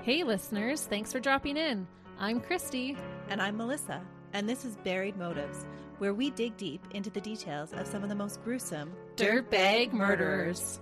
Hey listeners, thanks for dropping in. I'm Christy. And I'm Melissa, and this is Buried Motives, where we dig deep into the details of some of the most gruesome Dirtbag murderers.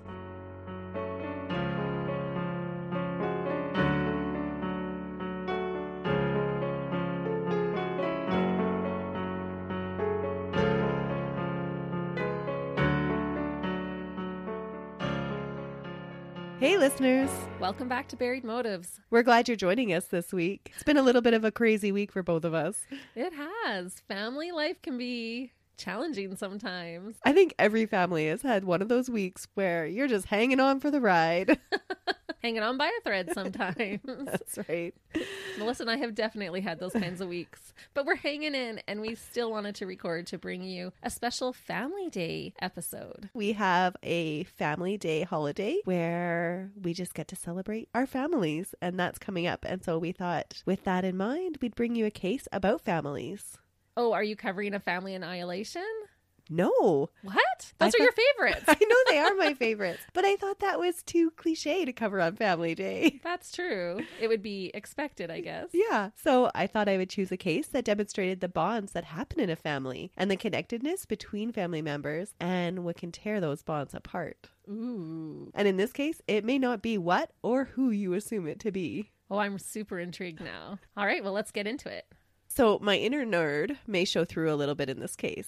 Hey listeners, Welcome back to Buried Motives. we're glad you're joining us this week. It's been a little bit of a crazy week for both of us. It has. Family life can be challenging sometimes. I think every family has had one of those weeks where you're just hanging on for the ride. Hanging on by a thread sometimes. That's right. Melissa and I have definitely had those kinds of weeks, but we're hanging in and we still wanted to record to bring you a special Family Day episode. We have a family day holiday where we just get to celebrate our families, and that's coming up. And so we thought, with that in mind, we'd bring you a case about families. Oh, are you covering a family annihilation? No. What? Those I are your favorites. I know they are my favorites, but I thought that was too cliche to cover on Family Day. That's true. It would be expected, I guess. Yeah. So I thought I would choose a case that demonstrated the bonds that happen in a family and the connectedness between family members and what can tear those bonds apart. Ooh. And in this case, it may not be what or who you assume it to be. Oh, I'm super intrigued now. All right, well, let's get into it. So my inner nerd may show through a little bit in this case.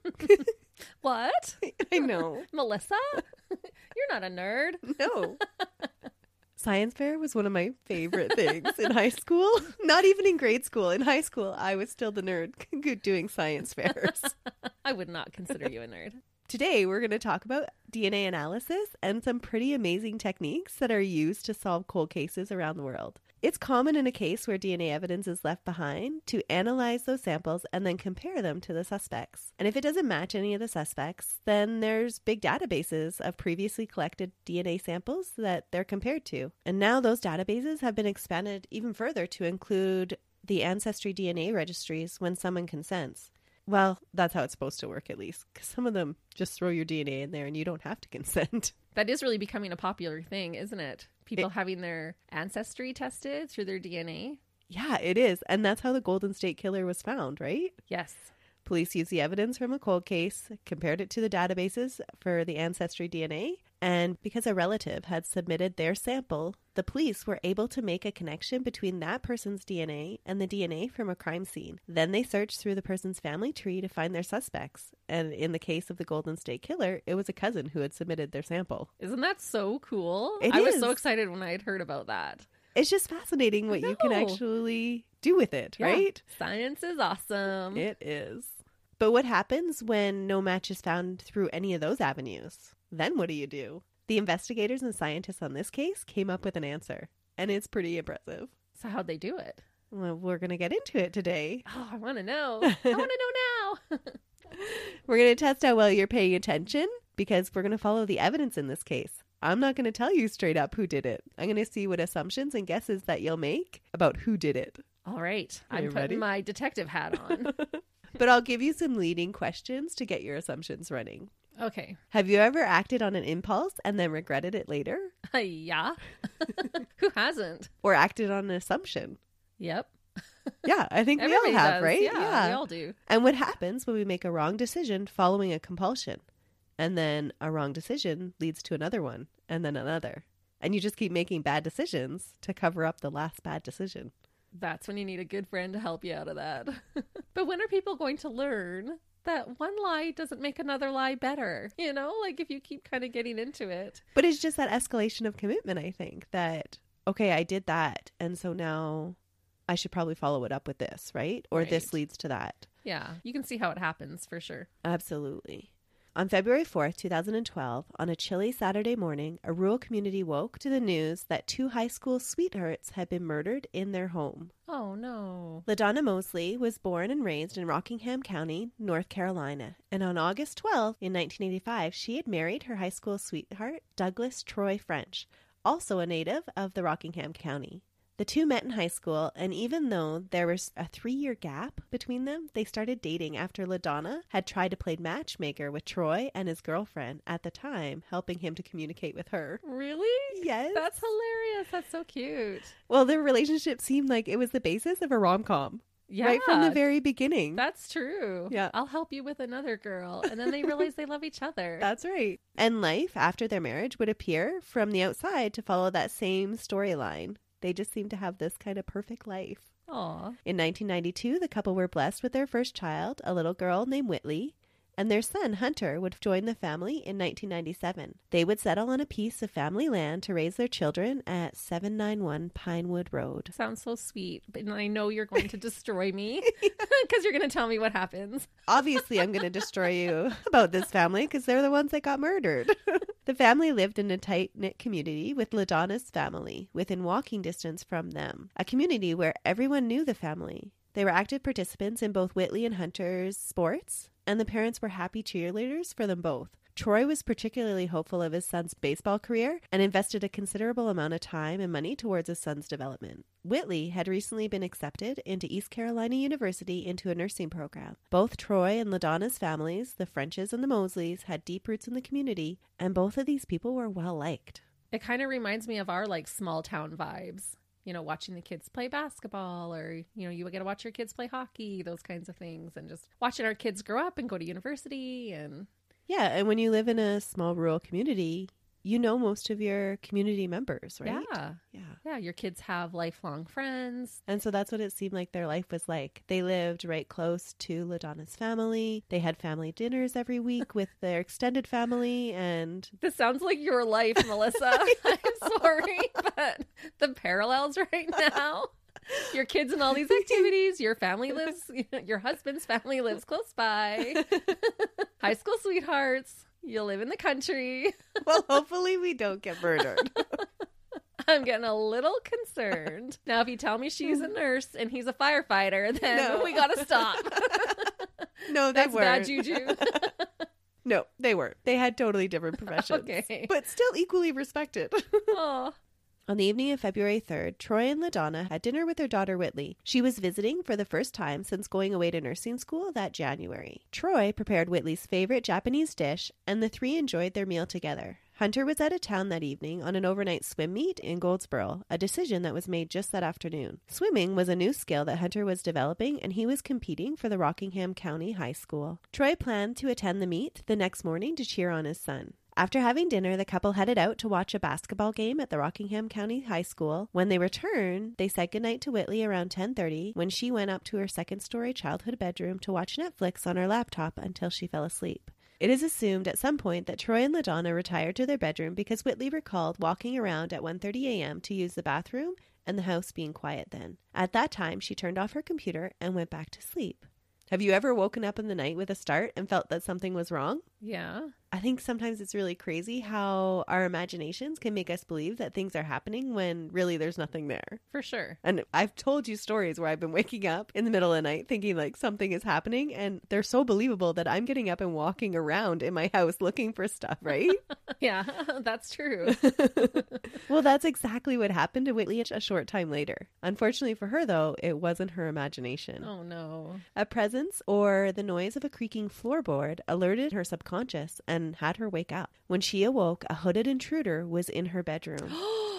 What? I know. Melissa? You're not a nerd. No. Science fair was one of my favorite things in high school. Not even in grade school. In high school, I was still the nerd doing science fairs. I would not consider you a nerd. Today, we're going to talk about DNA analysis and some pretty amazing techniques that are used to solve cold cases around the world. It's common in a case where DNA evidence is left behind to analyze those samples and then compare them to the suspects. And if it doesn't match any of the suspects, then there's big databases of previously collected DNA samples that they're compared to. And now those databases have been expanded even further to include the Ancestry DNA registries when someone consents. Well, that's how it's supposed to work, at least, because some of them just throw your DNA in there and you don't have to consent. That is really becoming a popular thing, isn't it? People having their ancestry tested through their DNA. Yeah, it is. And that's how the Golden State Killer was found, right? Yes. Police used the evidence from a cold case, compared it to the databases for the Ancestry DNA, and because a relative had submitted their sample, the police were able to make a connection between that person's DNA and the DNA from a crime scene. Then they searched through the person's family tree to find their suspects. And in the case of the Golden State Killer, it was a cousin who had submitted their sample. Isn't that so cool? It I was is. so excited when I had heard about that. It's just fascinating what you can know. actually do with it, Yeah. right? Science is awesome. It is. But what happens when no match is found through any of those avenues? Then what do? The investigators and scientists on this case came up with an answer, and it's pretty impressive. So how'd they do it? Well, we're going to get into it today. Oh, I want to know. I want to know now. We're going to test how well you're paying attention because we're going to follow the evidence in this case. I'm not going to tell you straight up who did it. I'm going to see what assumptions and guesses that you'll make about who did it. All right. Are I'm you putting ready? my detective hat on. But I'll give you some leading questions to get your assumptions running. Okay. Have you ever acted on an impulse and then regretted it later? Yeah. Who hasn't? Or acted on an assumption? Yep. Yeah, I think we all Everybody have, does. right? Yeah, we all do. And what happens when we make a wrong decision following a compulsion? And then a wrong decision leads to another one, and then another. And you just keep making bad decisions to cover up the last bad decision. That's when you need a good friend to help you out of that. But when are people going to learn that one lie doesn't make another lie better? You know, like if you keep kind of getting into it. But it's just that escalation of commitment, I think, that, okay, I did that, and so now I should probably follow it up with this, right? Or this Right. leads to that. Yeah, you can see how it happens for sure. Absolutely. On February 4th, 2012, on a chilly Saturday morning, a rural community woke to the news that two high school sweethearts had been murdered in their home. Oh, no. LaDonna Mosley was born and raised in Rockingham County, North Carolina, and on August 12th, in 1985, she had married her high school sweetheart, Douglas Troy French, also a native of the Rockingham County. The two met in high school, and even though there was a 3-year gap between them, they started dating after LaDonna had tried to play matchmaker with Troy and his girlfriend at the time, helping him to communicate with her. Really? Yes. That's hilarious. That's so cute. Well, their relationship seemed like it was the basis of a rom-com. Yeah. Right from the very beginning. That's true. Yeah. I'll help you with another girl. And then they realize they love each other. That's right. And life after their marriage would appear from the outside to follow that same storyline. They just seem to have this kind of perfect life. Aw. In 1992, the couple were blessed with their first child, a little girl named Whitley, and their son, Hunter, would join the family in 1997. They would settle on a piece of family land to raise their children at 791 Pinewood Road. Sounds so sweet. But I know you're going to destroy me because you're going to tell me what happens. Obviously, I'm going to destroy you about this family because they're the ones that got murdered. The family lived in a tight-knit community with LaDonna's family, within walking distance from them, a community where everyone knew the family. They were active participants in both Whitley and Hunter's sports, and the parents were happy cheerleaders for them both. Troy was particularly hopeful of his son's baseball career and invested a considerable amount of time and money towards his son's development. Whitley had recently been accepted into East Carolina University into a nursing program. Both Troy and LaDonna's families, the Frenches and the Mosleys, had deep roots in the community, and both of these people were well liked. It kind of reminds me of our like small town vibes. You know, watching the kids play basketball, or, you know, you get to watch your kids play hockey, those kinds of things, and just watching our kids grow up and go to university. And yeah, and when you live in a small rural community, you know most of your community members, right? Yeah, your kids have lifelong friends. And so that's what it seemed like their life was like. They lived right close to LaDonna's family. They had family dinners every week with their extended family. And this sounds like your life, Melissa. I'm sorry, but the parallels right now. Your kids and all these activities, your family lives, your husband's family lives close by. High school sweethearts. You live in the country. Well, hopefully we don't get murdered. I'm getting a little concerned. Now, if you tell me she's a nurse and he's a firefighter, then we got to stop. No, they That's weren't. bad juju. No, they weren't. They had totally different professions. Okay. But still equally respected. Oh. On the evening of February 3rd, Troy and LaDonna had dinner with their daughter Whitley. She was visiting for the first time since going away to nursing school that January. Troy prepared Whitley's favorite Japanese dish, and the three enjoyed their meal together. Hunter was out of town that evening on an overnight swim meet in Goldsboro, a decision that was made just that afternoon. Swimming was a new skill that Hunter was developing, and he was competing for the Rockingham County High School. Troy planned to attend the meet the next morning to cheer on his son. After having dinner, the couple headed out to watch a basketball game at the Rockingham County High School. When they returned, they said goodnight to Whitley around 10:30 when she went up to her second-story childhood bedroom to watch Netflix on her laptop until she fell asleep. It is assumed at some point that Troy and LaDonna retired to their bedroom because Whitley recalled walking around at 1:30 a.m. to use the bathroom and the house being quiet then. At that time, she turned off her computer and went back to sleep. Have you ever woken up in the night with a start and felt that something was wrong? Yeah. I think sometimes it's really crazy how our imaginations can make us believe that things are happening when really there's nothing there. For sure. And I've told you stories where I've been waking up in the middle of the night thinking like something is happening, and they're so believable that I'm getting up and walking around in my house looking for stuff, right? Yeah, that's true. Well, that's exactly what happened to Whitley a short time later. Unfortunately for her, though, it wasn't her imagination. Oh, no. A presence or the noise of a creaking floorboard alerted her subconscious and had her wake up. When she awoke, a hooded intruder was in her bedroom.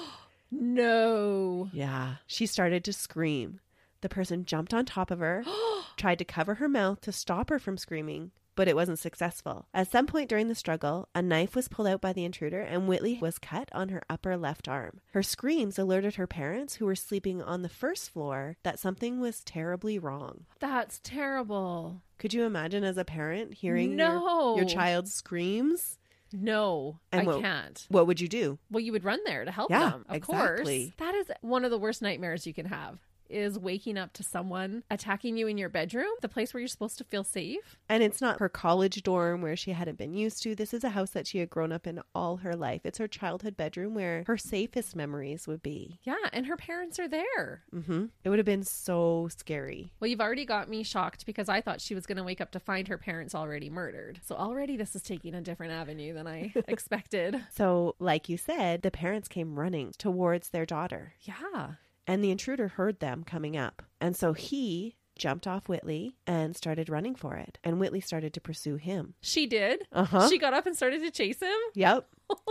No. Yeah. She started to scream. The person jumped on top of her, tried to cover her mouth to stop her from screaming, but it wasn't successful. At some point during the struggle, a knife was pulled out by the intruder and Whitley was cut on her upper left arm. Her screams alerted her parents, who were sleeping on the first floor, that something was terribly wrong. That's terrible. Could you imagine as a parent hearing No. your child's screams? No, And I can't. What would you do? Well, you would run there to help Yeah, them, of exactly. course. That is one of the worst nightmares you can have, is waking up to someone attacking you in your bedroom, the place where you're supposed to feel safe. And it's not her college dorm where she hadn't been used to. This is a house that she had grown up in all her life. It's her childhood bedroom where her safest memories would be. Yeah, and her parents are there. Mm-hmm. It would have been so scary. Well, you've already got me shocked because I thought she was going to wake up to find her parents already murdered. So already this is taking a different avenue than I expected. So, like you said, the parents came running towards their daughter. Yeah. and the intruder heard them coming up. And so he jumped off Whitley and started running for it. And Whitley started to pursue him. She did? Uh-huh. She got up and started to chase him? Yep.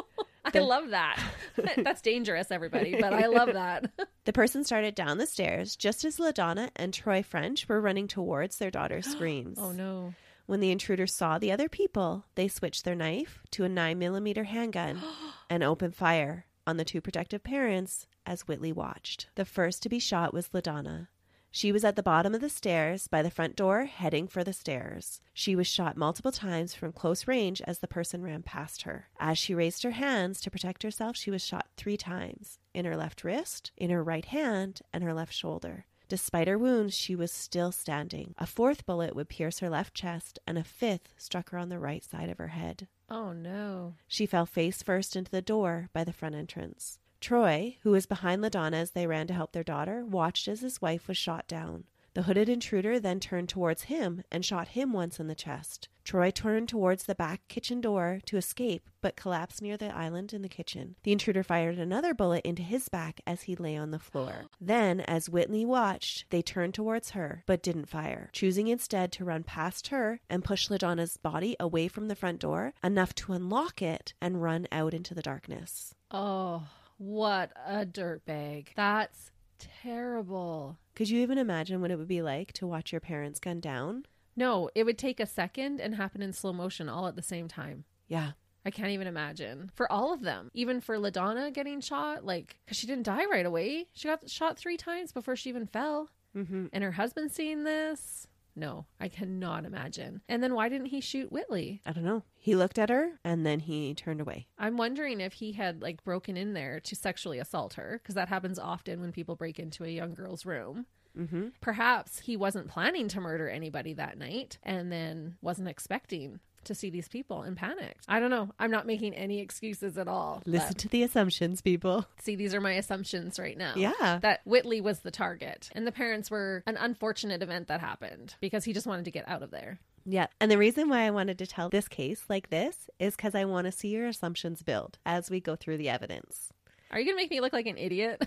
I love that. That's dangerous, everybody, but I love that. The person started down the stairs just as LaDonna and Troy French were running towards their daughter's screams. Oh, no. When the intruder saw the other people, they switched their knife to a 9mm handgun and opened fire on the two protective parents as Whitley watched. The first to be shot was LaDonna. She was at the bottom of the stairs by the front door, heading for the stairs. She was shot multiple times from close range as the person ran past her. As she raised her hands to protect herself, she was shot 3 times, in her left wrist, in her right hand, and her left shoulder. Despite her wounds, she was still standing. A 4th bullet would pierce her left chest, and a 5th struck her on the right side of her head. Oh, no. She fell face first into the door by the front entrance. Troy, who was behind LaDonna as they ran to help their daughter, watched as his wife was shot down. The hooded intruder then turned towards him and shot him once in the chest. Troy turned towards the back kitchen door to escape, but collapsed near the island in the kitchen. The intruder fired another bullet into his back as he lay on the floor. Then, as Whitley watched, they turned towards her, but didn't fire, choosing instead to run past her and push LaDonna's body away from the front door, enough to unlock it and run out into the darkness. Oh, what a dirtbag. That's terrible. Could you even imagine what it would be like to watch your parents gunned down? No, it would take a second and happen in slow motion all at the same time. Yeah. I can't even imagine. For all of them. Even for LaDonna getting shot, because she didn't die right away. She got shot 3 times before she even fell. Mm-hmm. And her husband seeing this. No, I cannot imagine. And then why didn't he shoot Whitley? I don't know. He looked at her and then he turned away. I'm wondering if he had broken in there to sexually assault her, because that happens often when people break into a young girl's room. Mm-hmm. Perhaps he wasn't planning to murder anybody that night and then wasn't expecting to see these people and panicked. I don't know. I'm not making any excuses at all. Listen to the assumptions, people. See, these are my assumptions right now. Yeah. That Whitley was the target and the parents were an unfortunate event that happened because he just wanted to get out of there. Yeah. And the reason why I wanted to tell this case like this is because I want to see your assumptions build as we go through the evidence. Are you going to make me look like an idiot?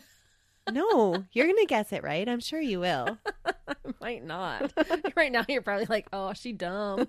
No, you're going to guess it right. I'm sure you will. I might not. Right now, you're probably like, oh, she dumb.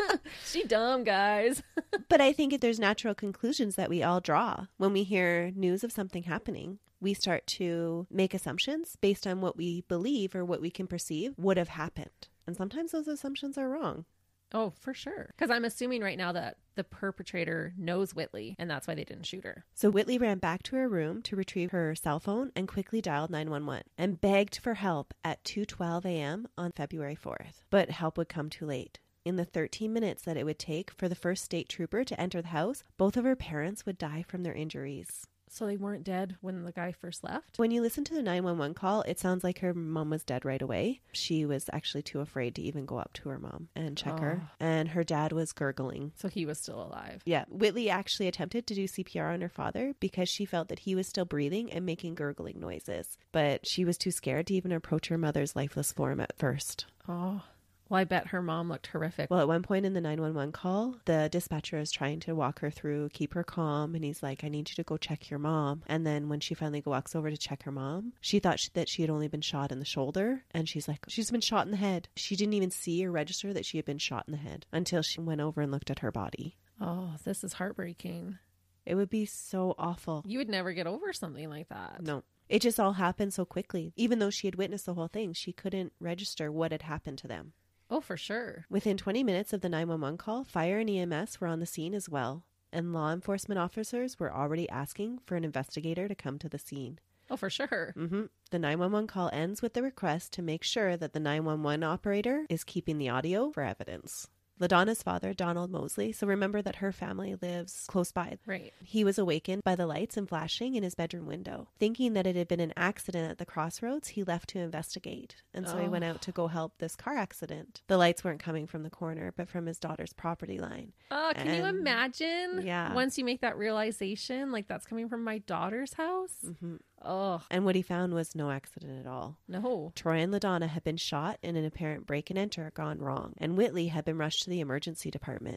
She dumb, guys. But I think there's natural conclusions that we all draw when we hear news of something happening. We start to make assumptions based on what we believe or what we can perceive would have happened. And sometimes those assumptions are wrong. Oh, for sure. Because I'm assuming right now that the perpetrator knows Whitley, and that's why they didn't shoot her. So Whitley ran back to her room to retrieve her cell phone and quickly dialed 911 and begged for help at 2:12 a.m. on February 4th. But help would come too late. In the 13 minutes that it would take for the first state trooper to enter the house, both of her parents would die from their injuries. So they weren't dead when the guy first left? When you listen to the 911 call, it sounds like her mom was dead right away. She was actually too afraid to even go up to her mom and check her. And her dad was gurgling. So he was still alive. Yeah. Whitley actually attempted to do CPR on her father because she felt that he was still breathing and making gurgling noises. But she was too scared to even approach her mother's lifeless form at first. Oh. Well, I bet her mom looked horrific. Well, at one point in the 911 call, the dispatcher is trying to walk her through, keep her calm. And he's like, I need you to go check your mom. And then when she finally walks over to check her mom, she thought that she had only been shot in the shoulder. And she's like, she's been shot in the head. She didn't even see or register that she had been shot in the head until she went over and looked at her body. Oh, this is heartbreaking. It would be so awful. You would never get over something like that. No. It just all happened so quickly. Even though she had witnessed the whole thing, she couldn't register what had happened to them. Oh, for sure. Within 20 minutes of the 911 call, fire and EMS were on the scene as well, and law enforcement officers were already asking for an investigator to come to the scene. Oh, for sure. Mm-hmm. The 911 call ends with the request to make sure that the 911 operator is keeping the audio for evidence. LaDonna's father, Donald Mosley, so remember that her family lives close by. Right. He was awakened by the lights and flashing in his bedroom window. Thinking that it had been an accident at the crossroads, he left to investigate. And so he went out to go help this car accident. The lights weren't coming from the corner, but from his daughter's property line. Oh, can you imagine? Yeah. Once you make that realization, that's coming from my daughter's house? Mm-hmm. Oh. And what he found was no accident at all. No. Troy and LaDonna had been shot in an apparent break and enter gone wrong, and Whitley had been rushed to the emergency department.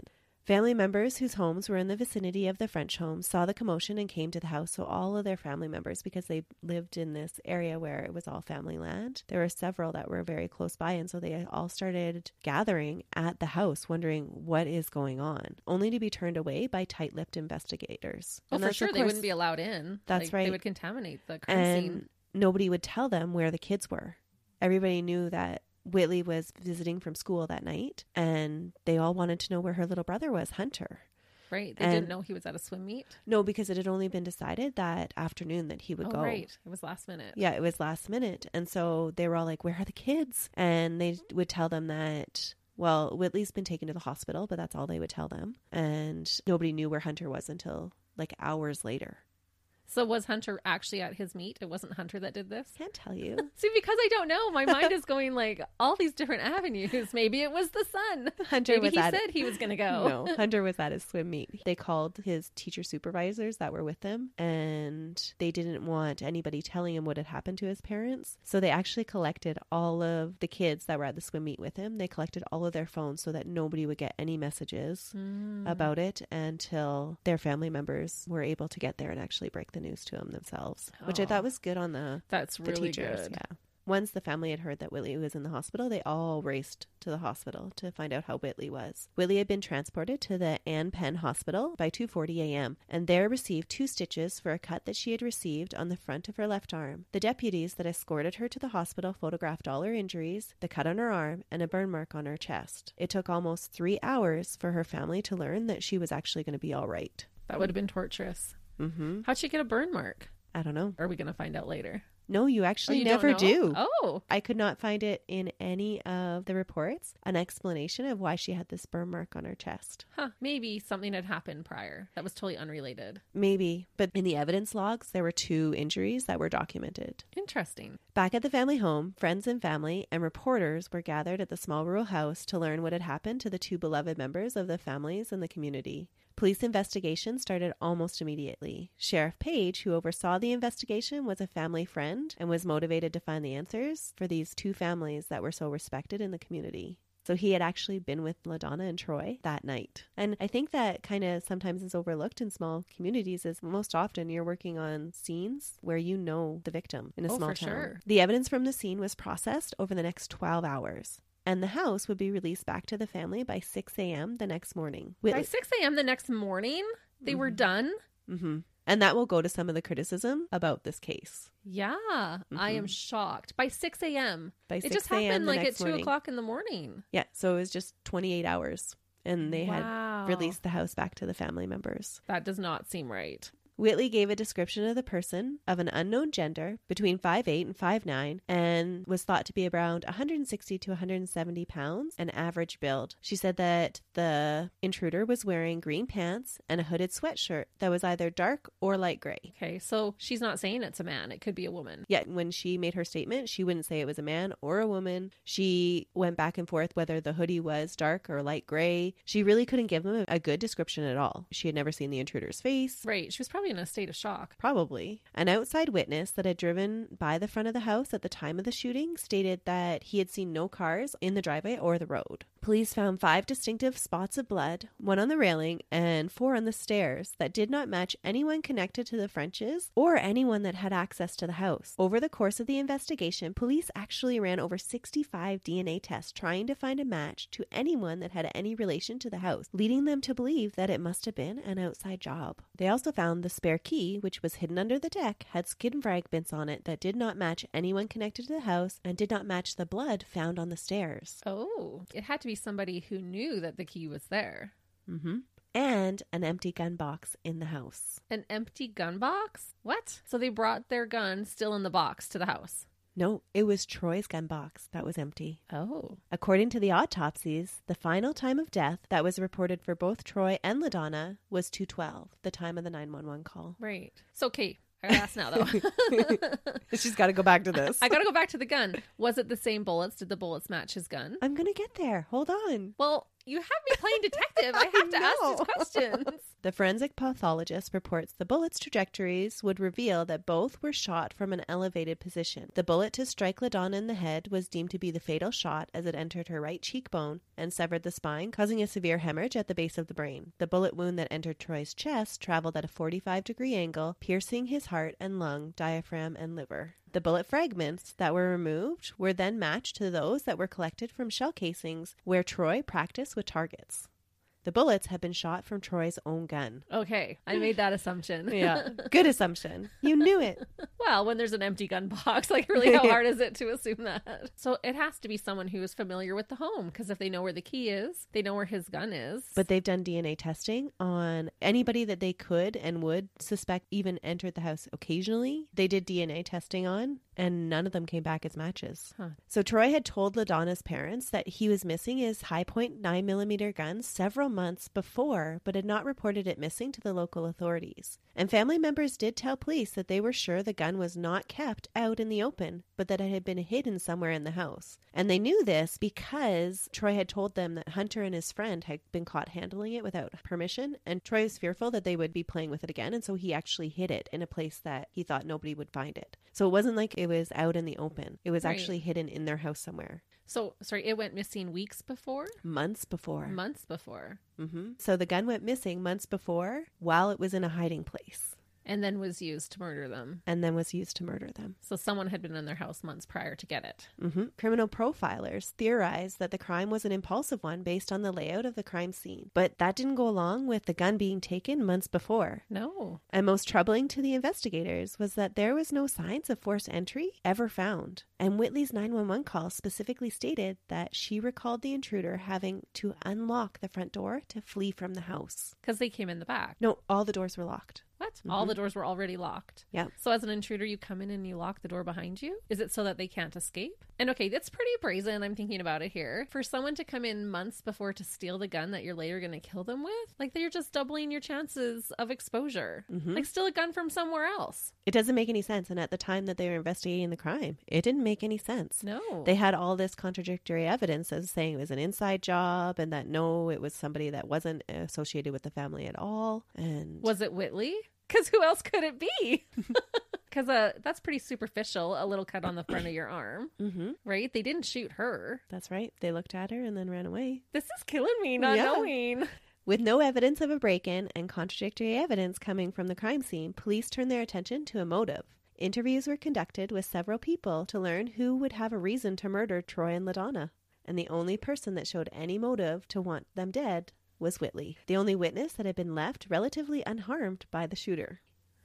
Family members whose homes were in the vicinity of the French home saw the commotion and came to the house. So all of their family members, because they lived in this area where it was all family land, there were several that were very close by. And so they all started gathering at the house, wondering what is going on, only to be turned away by tight-lipped investigators. Oh, And for that's, sure. of They course, wouldn't be allowed in. That's right. They would contaminate the crime and scene. nobody would tell them where the kids were. Everybody knew that Whitley was visiting from school that night, and they all wanted to know where her little brother was, Hunter. Right. They and- didn't know he was at a swim meet. No, because it had only been decided that afternoon that he would go. Right. It was last minute. Yeah, it was last minute. And so they were all like, where are the kids? And they would tell them that, well, Whitley's been taken to the hospital, but that's all they would tell them. And nobody knew where Hunter was until like hours later. So was Hunter actually at his meet? It wasn't Hunter that did this? Can't tell you. See, because I don't know, my mind is going like all these different avenues. Maybe it was the son. Hunter Maybe was he at said he was going to go. No, Hunter was at his swim meet. They called his teacher supervisors that were with him, and they didn't want anybody telling him what had happened to his parents. So they actually collected all of the kids that were at the swim meet with him. They collected all of their phones so that nobody would get any messages about it until their family members were able to get there and actually break the news to him themselves, which I Oh. thought was good on the That's really teachers. good. Yeah. Once the family had heard that Whitley was in the hospital, they all raced to the hospital to find out how Whitley was. Whitley had been transported to the Ann Penn Hospital by 2:40 a.m. and there received 2 stitches for a cut that she had received on the front of her left arm. The deputies that escorted her to the hospital photographed all her injuries, the cut on her arm, and a burn mark on her chest. It took almost 3 hours for her family to learn that she was actually going to be all right. That would have been torturous. Mm-hmm. How'd she get a burn mark? I don't know. Are we going to find out later? No, you actually you never don't know? do. Oh, I could not find it in any of the reports, an explanation of why she had this burn mark on her chest. huh. Maybe something had happened prior that was totally unrelated. Maybe, but in the evidence logs, there were 2 injuries that were documented. Interesting. Back at the family home, friends and family and reporters were gathered at the small rural house to learn what had happened to the 2 beloved members of the families and the community. Police investigation started almost immediately. Sheriff Page, who oversaw the investigation, was a family friend and was motivated to find the answers for these 2 families that were so respected in the community. So he had actually been with LaDonna and Troy that night. And I think that kind of sometimes is overlooked in small communities is most often you're working on scenes where you know the victim in a small for town. sure. The evidence from the scene was processed over the next 12 hours. And the house would be released back to the family by 6 a.m. the next morning. By 6 a.m. the next morning, they were done. Mm-hmm. And that will go to some of the criticism about this case. Yeah, I am shocked. By 6 a.m. By It 6 just a.m. happened the like at next 2 morning. o'clock in the morning. Yeah, so it was just 28 hours. And they Wow. had released the house back to the family members. That does not seem right. Whitley gave a description of the person of an unknown gender between 5'8" and 5'9" and was thought to be around 160 to 170 pounds and average build. She said that the intruder was wearing green pants and a hooded sweatshirt that was either dark or light gray. Okay, so she's not saying it's a man. It could be a woman. Yet when she made her statement, she wouldn't say it was a man or a woman. She went back and forth whether the hoodie was dark or light gray. She really couldn't give them a good description at all. She had never seen the intruder's face. Right. She was probably in a state of shock. Probably. An outside witness that had driven by the front of the house at the time of the shooting stated that he had seen no cars in the driveway or the road. Police found 5 distinctive spots of blood, 1 on the railing and 4 on the stairs that did not match anyone connected to the Frenches or anyone that had access to the house. Over the course of the investigation, police actually ran over 65 DNA tests trying to find a match to anyone that had any relation to the house, leading them to believe that it must have been an outside job. They also found the spare key, which was hidden under the deck, had skin fragments on it that did not match anyone connected to the house and did not match the blood found on the stairs. Oh, it had to be somebody who knew that the key was there. Mm-hmm. And an empty gun box in the house. An empty gun box? What? So they brought their gun still in the box to the house. No, it was Troy's gun box that was empty. Oh. According to the autopsies, the final time of death that was reported for both Troy and LaDonna was 2:12, the time of the 911 call. Right. So, Kate, I gotta ask now, though. She's got to go back to this. I gotta go back to the gun. Was it the same bullets? Did the bullets match his gun? I'm going to get there. Hold on. Well, you have me playing detective. I have to ask know. these questions. The forensic pathologist reports the bullets' trajectories would reveal that both were shot from an elevated position. The bullet to strike LaDonna in the head was deemed to be the fatal shot as it entered her right cheekbone and severed the spine, causing a severe hemorrhage at the base of the brain. The bullet wound that entered Troy's chest traveled at a 45-degree angle, piercing his heart and lung, diaphragm, and liver. The bullet fragments that were removed were then matched to those that were collected from shell casings where Troy practiced with targets. The bullets had been shot from Troy's own gun. Okay, I made that assumption. Yeah, good assumption. You knew it. Well, when there's an empty gun box, like really how hard is it to assume that? So it has to be someone who is familiar with the home, because if they know where the key is, they know where his gun is. But they've done DNA testing on anybody that they could and would suspect even entered the house occasionally. They did DNA testing on, and none of them came back as matches. Huh. So Troy had told LaDonna's parents that he was missing his high-point 9mm gun several months before, but had not reported it missing to the local authorities. And family members did tell police that they were sure the gun was not kept out in the open, but that it had been hidden somewhere in the house. And they knew this because Troy had told them that Hunter and his friend had been caught handling it without permission, and Troy was fearful that they would be playing with it again, and so he actually hid it in a place that he thought nobody would find it. So it wasn't like it was out in the open. It was actually hidden in their house somewhere. So, sorry, it went missing weeks before? Months before. Months before. Mm-hmm. So the gun went missing months before while it was in a hiding place. And then was used to murder them. And then was used to murder them. So someone had been in their house months prior to get it. Mm-hmm. Criminal profilers theorized that the crime was an impulsive one based on the layout of the crime scene. But that didn't go along with the gun being taken months before. No. And most troubling to the investigators was that there was no signs of forced entry ever found. And Whitley's 911 call specifically stated that she recalled the intruder having to unlock the front door to flee from the house. Because they came in the back. No, all the doors were locked. What? All the doors were already locked. Yeah. So as an intruder, you come in and you lock the door behind you? Is it so that they can't escape? And okay, that's pretty brazen. I'm thinking about it here. For someone to come in months before to steal the gun that you're later going to kill them with, like they're just doubling your chances of exposure. Like steal a gun from somewhere else. It doesn't make any sense. And at the time that they were investigating the crime, it didn't make any sense. No. They had all this contradictory evidence as saying it was an inside job and that no, it was somebody that wasn't associated with the family at all. And was it Whitley? Because who else could it be? Because that's pretty superficial, a little cut on the front of your arm, right? They didn't shoot her. That's right. They looked at her and then ran away. This is killing me, not knowing. With no evidence of a break-in and contradictory evidence coming from the crime scene, police turned their attention to a motive. Interviews were conducted with several people to learn who would have a reason to murder Troy and LaDonna. And the only person that showed any motive to want them dead was Whitley, the only witness that had been left relatively unharmed by the shooter.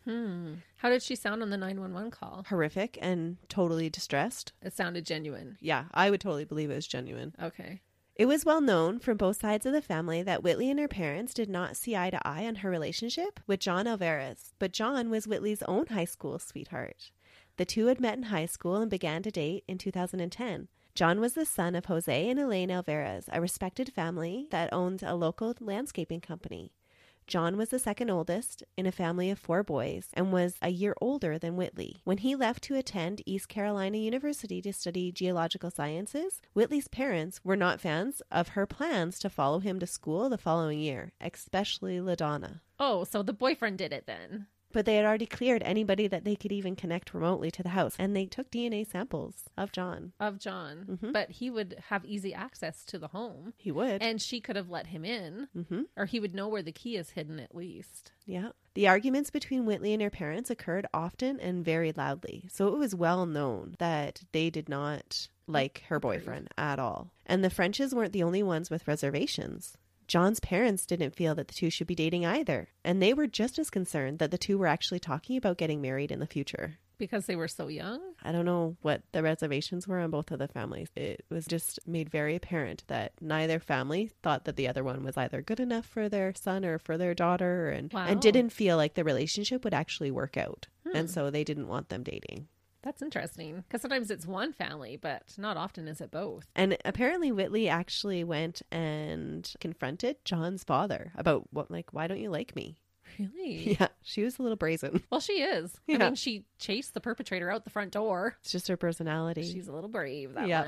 How did she sound on the 911 call? Horrific and totally distressed. It sounded genuine. Yeah, I would totally believe it was genuine. Okay. It was well known from both sides of the family that Whitley and her parents did not see eye to eye on her relationship with John Alvarez, but John was Whitley's own high school sweetheart. The two had met in high school and began to date in 2010. John was the son of Jose and Elaine Alvarez, a respected family that owned a local landscaping company. John was the second oldest in a family of 4 boys and was a year older than Whitley. When he left to attend East Carolina University to study geological sciences, Whitley's parents were not fans of her plans to follow him to school the following year, especially LaDonna. Oh, so the boyfriend did it then. But they had already cleared anybody that they could even connect remotely to the house. And they took DNA samples of John. But he would have easy access to the home. He would. And she could have let him in. Or he would know where the key is hidden at least. Yeah. The arguments between Whitley and her parents occurred often and very loudly. So it was well known that they did not like her boyfriend at all. And the Frenches weren't the only ones with reservations. John's parents didn't feel that the two should be dating either, and they were just as concerned that the two were actually talking about getting married in the future. Because they were so young? I don't know what the reservations were on both of the families. It was just made very apparent that neither family thought that the other one was either good enough for their son or for their daughter, and didn't feel like the relationship would actually work out. And so they didn't want them dating. That's interesting, because sometimes it's one family, but not often is it both. And apparently Whitley actually went and confronted John's father about why don't you like me? Really? Yeah, she was a little brazen. Well, she is. Yeah. I mean, she chased the perpetrator out the front door. It's just her personality. She's a little brave, that one.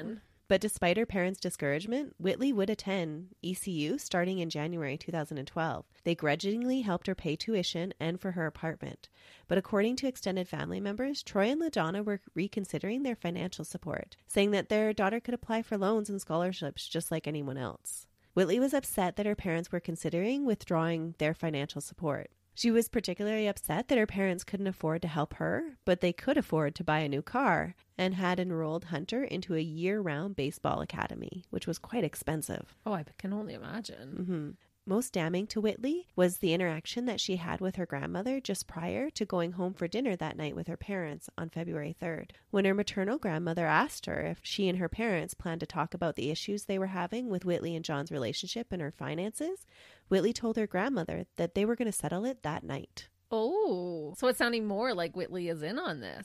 But despite her parents' discouragement, Whitley would attend ECU starting in January 2012. They grudgingly helped her pay tuition and for her apartment. But according to extended family members, Troy and LaDonna were reconsidering their financial support, saying that their daughter could apply for loans and scholarships just like anyone else. Whitley was upset that her parents were considering withdrawing their financial support. She was particularly upset that her parents couldn't afford to help her, but they could afford to buy a new car, and had enrolled Hunter into a year-round baseball academy, which was quite expensive. Oh, I can only imagine. Most damning to Whitley was the interaction that she had with her grandmother just prior to going home for dinner that night with her parents on February 3rd. When her maternal grandmother asked her if she and her parents planned to talk about the issues they were having with Whitley and John's relationship and her finances, Whitley told her grandmother that they were going to settle it that night. Oh, so it's sounding more like Whitley is in on this.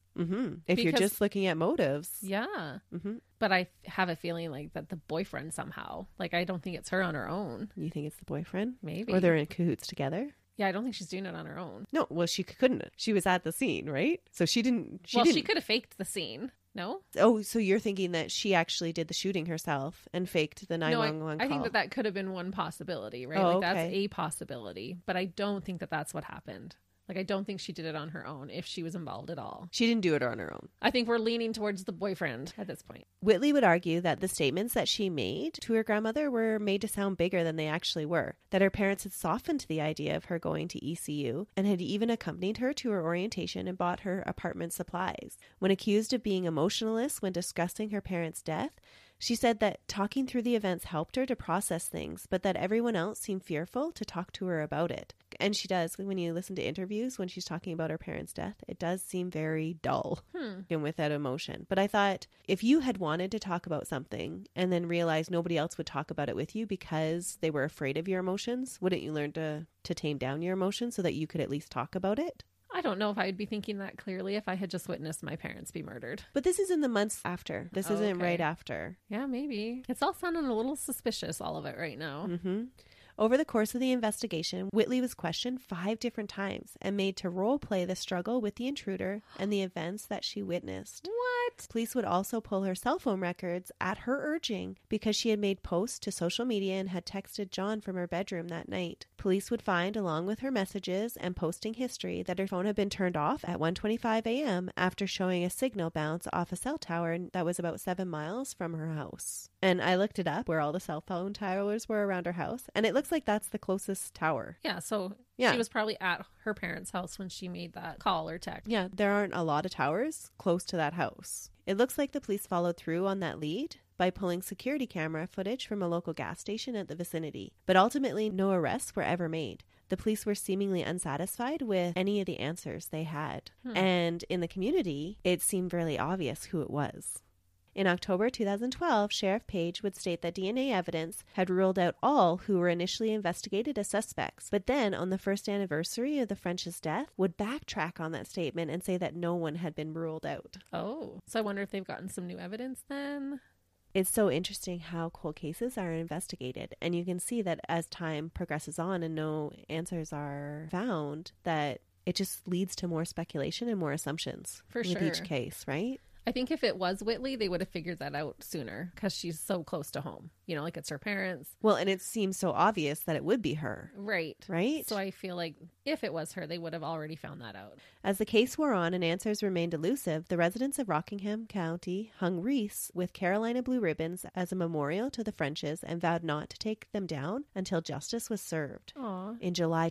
If you're just looking at motives. Yeah. But I have a feeling like that the boyfriend somehow, like I don't think it's her on her own. You think it's the boyfriend? Maybe. Or they're in cahoots together? Yeah, I don't think she's doing it on her own. No, well, she couldn't. She was at the scene, right? So she didn't. She could have faked the scene. No? Oh, so you're thinking that she actually did the shooting herself and faked the 911 call? I think that could have been one possibility, right? Oh, like that's okay. a possibility. But I don't think that that's what happened. Like, I don't think she did it on her own if she was involved at all. She didn't do it on her own. I think we're leaning towards the boyfriend at this point. Whitley would argue that the statements that she made to her grandmother were made to sound bigger than they actually were, that her parents had softened the idea of her going to ECU and had even accompanied her to her orientation and bought her apartment supplies. When accused of being emotionalist when discussing her parents' death, she said that talking through the events helped her to process things, but that everyone else seemed fearful to talk to her about it. And she does. When you listen to interviews when she's talking about her parents' death, it does seem very dull and without emotion. But I thought if you had wanted to talk about something and then realized nobody else would talk about it with you because they were afraid of your emotions, wouldn't you learn to tame down your emotions so that you could at least talk about it? I don't know if I would be thinking that clearly if I had just witnessed my parents be murdered. But this is in the months after. This isn't right after. Yeah, maybe. It's all sounding a little suspicious, all of it right now. Over the course of the investigation, Whitley was questioned 5 different times and made to role play the struggle with the intruder and the events that she witnessed. What? Police would also pull her cell phone records at her urging because she had made posts to social media and had texted John from her bedroom that night. Police would find, along with her messages and posting history, that her phone had been turned off at 1:25 a.m. after showing a signal bounce off a cell tower that was about 7 miles from her house. And I looked it up where all the cell phone towers were around her house, and it looks like that's the closest tower. Yeah, so she was probably at her parents' house when she made that call or text. Yeah, there aren't a lot of towers close to that house. It looks like the police followed through on that lead by pulling security camera footage from a local gas station at the vicinity. But ultimately, no arrests were ever made. The police were seemingly unsatisfied with any of the answers they had. And in the community, it seemed really obvious who it was. In October 2012, Sheriff Page would state that DNA evidence had ruled out all who were initially investigated as suspects, but then on the first anniversary of the French's death, would backtrack on that statement and say that no one had been ruled out. Oh, so I wonder if they've gotten some new evidence then? It's so interesting how cold cases are investigated, and you can see that as time progresses on and no answers are found, that it just leads to more speculation and more assumptions with each case, right? I think if it was Whitley, they would have figured that out sooner because she's so close to home. You know, like it's her parents. Well, and it seems so obvious that it would be her. Right. Right? So I feel like if it was her, they would have already found that out. As the case wore on and answers remained elusive, the residents of Rockingham County hung wreaths with Carolina blue ribbons as a memorial to the Frenches and vowed not to take them down until justice was served. Aww. In July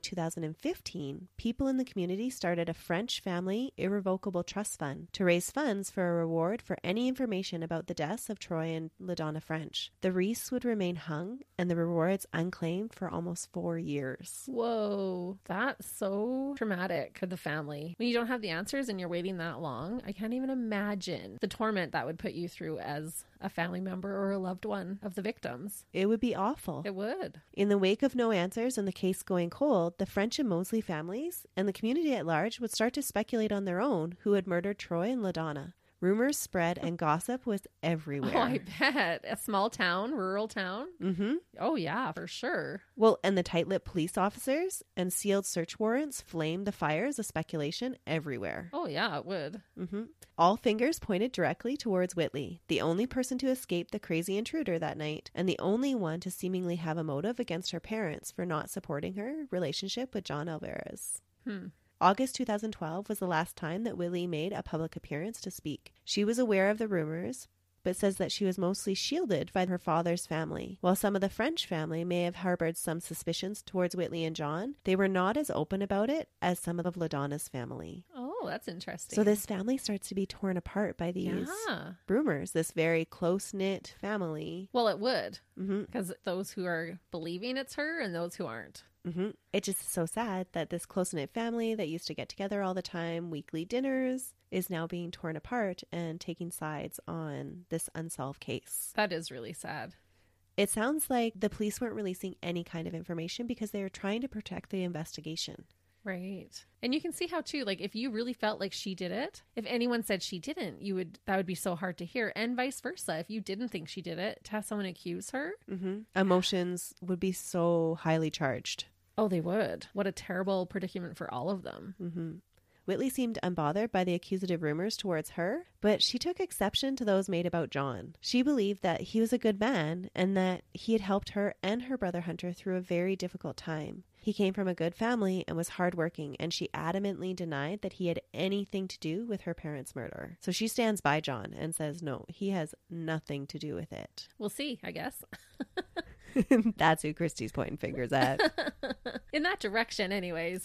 2015, people in the community started a French Family Irrevocable Trust Fund to raise funds for a reward for any information about the deaths of Troy and LaDonna French. The wreaths would remain hung and the rewards unclaimed for almost 4 years. Whoa, that's so traumatic for the family. When you don't have the answers and you're waiting that long, I can't even imagine the torment that would put you through as a family member or a loved one of the victims. It would be awful. It would. In the wake of no answers and the case going cold, the French and Mosley families and the community at large would start to speculate on their own who had murdered Troy and LaDonna. Rumors spread and gossip was everywhere. Oh, I bet. A small town, rural town. Mm-hmm. Oh, yeah, for sure. Well, and the tight-lipped police officers and sealed search warrants flamed the fires of speculation everywhere. Oh, yeah, it would. Mm-hmm. All fingers pointed directly towards Whitley, the only person to escape the crazy intruder that night, and the only one to seemingly have a motive against her parents for not supporting her relationship with John Alvarez. August 2012 was the last time that Whitley made a public appearance to speak. She was aware of the rumors, but says that she was mostly shielded by her father's family. While some of the French family may have harbored some suspicions towards Whitley and John, they were not as open about it as some of LaDonna's family. Oh, that's interesting. So this family starts to be torn apart by these rumors, this very close-knit family. Well, it would, Mm-hmm. because those who are believing it's her and those who aren't. Mm-hmm. It's just so sad that this close-knit family that used to get together all the time, weekly dinners, is now being torn apart and taking sides on this unsolved case. That is really sad. It sounds like the police weren't releasing any kind of information because they were trying to protect the investigation. Right. And you can see how too, like if you really felt like she did it, if anyone said she didn't, that would be so hard to hear. And vice versa. If you didn't think she did it, to have someone accuse her. Mm-hmm. Emotions would be so highly charged. Oh, they would. What a terrible predicament for all of them. Mm-hmm. Whitley seemed unbothered by the accusative rumors towards her, but she took exception to those made about John. She believed that he was a good man and that he had helped her and her brother Hunter through a very difficult time. He came from a good family and was hardworking, and she adamantly denied that he had anything to do with her parents' murder. So she stands by John and says, no, he has nothing to do with it. We'll see, I guess. That's who Christy's pointing fingers at. In that direction, anyways.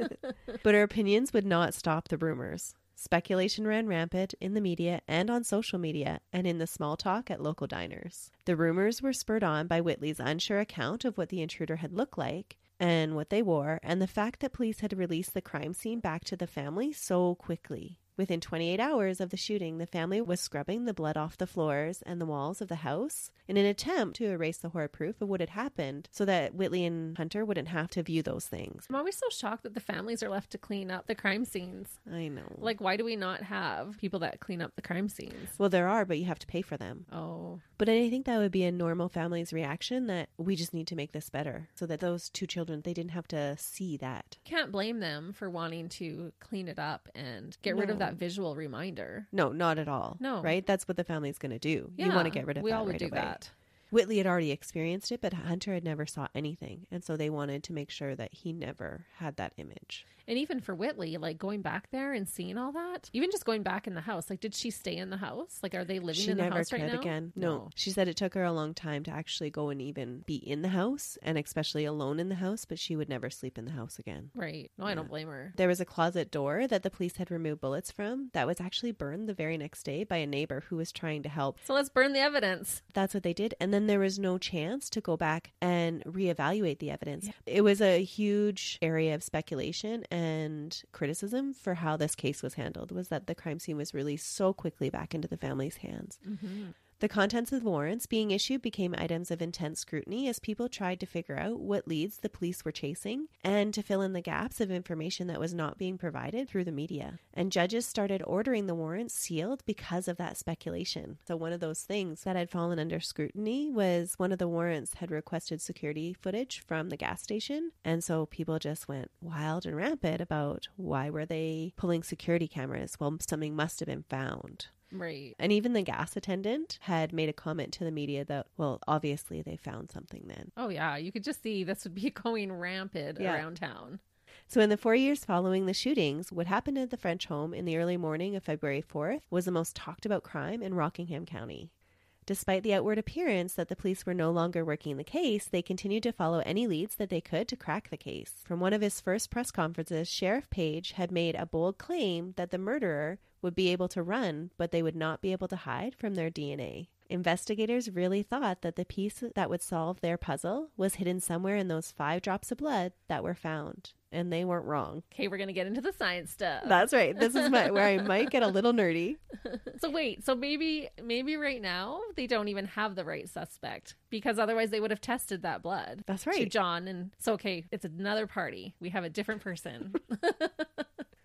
But her opinions would not stop the rumors. Speculation ran rampant in the media and on social media and in the small talk at local diners. The rumors were spurred on by Whitley's unsure account of what the intruder had looked like and what they wore, and the fact that police had released the crime scene back to the family so quickly. Within 28 hours of the shooting, the family was scrubbing the blood off the floors and the walls of the house in an attempt to erase the horror proof of what had happened so that Whitley and Hunter wouldn't have to view those things. I'm always so shocked that the families are left to clean up the crime scenes. I know. Like, why do we not have people that clean up the crime scenes? Well, there are, but you have to pay for them. Oh. But I think that would be a normal family's reaction, that we just need to make this better so that those two children, they didn't have to see that. Can't blame them for wanting to clean it up and get rid of that visual reminder. No, not at all. No. Right? That's what the family's going to do. Yeah, you want to get rid of that. We all would right do away. that. Whitley had already experienced it, but Hunter had never saw anything. And so they wanted to make sure that he never had that image. And even for Whitley, like going back there and seeing all that, even just going back in the house, like did she stay in the house? Like are they living in the house right now? She never could again. No. She said it took her a long time to actually go and even be in the house, and especially alone in the house, but she would never sleep in the house again. Right. No, I don't blame her. There was a closet door that the police had removed bullets from that was actually burned the very next day by a neighbor who was trying to help. So let's burn the evidence. That's what they did. And then there was no chance to go back and reevaluate the evidence. Yeah. It was a huge area of speculation and criticism for how this case was handled, was that the crime scene was released so quickly back into the family's hands. Mm-hmm. The contents of the warrants being issued became items of intense scrutiny as people tried to figure out what leads the police were chasing and to fill in the gaps of information that was not being provided through the media. And judges started ordering the warrants sealed because of that speculation. So one of those things that had fallen under scrutiny was one of the warrants had requested security footage from the gas station. And so people just went wild and rampant about why were they pulling security cameras? Well, something must have been found. Right. And even the gas attendant had made a comment to the media that, well, obviously they found something then. Oh, yeah. You could just see this would be going rampant around town. So in the 4 years following the shootings, what happened at the French home in the early morning of February 4th was the most talked about crime in Rockingham County. Despite the outward appearance that the police were no longer working the case, they continued to follow any leads that they could to crack the case. From one of his first press conferences, Sheriff Page had made a bold claim that the murderer would be able to run, but they would not be able to hide from their DNA. Investigators really thought that the piece that would solve their puzzle was hidden somewhere in those 5 drops of blood that were found. And they weren't wrong. Okay, we're going to get into the science stuff. That's right. This is where I might get a little nerdy. So wait, so maybe right now they don't even have the right suspect, because otherwise they would have tested that blood. That's right. To John. And so, okay, it's another party. We have a different person.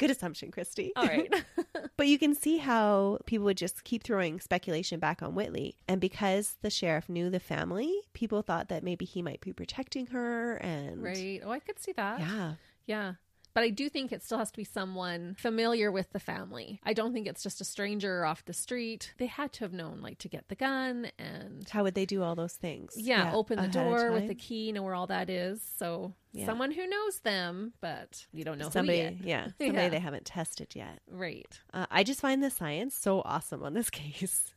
Good assumption, Christy. All right. But you can see how people would just keep throwing speculation back on Whitley. And because the sheriff knew the family, people thought that maybe he might be protecting her. And Right. Oh, I could see that. yeah. Yeah. But I do think it still has to be someone familiar with the family. I don't think it's just a stranger off the street. They had to have known, like, to get the gun and... How would they do all those things? open the ahead of door with time. the key, know where all that is. So Yeah. someone who knows them, but you don't know Somebody, who yet. yeah, somebody Yeah. they haven't tested yet. Right. I just find the science so awesome on this case.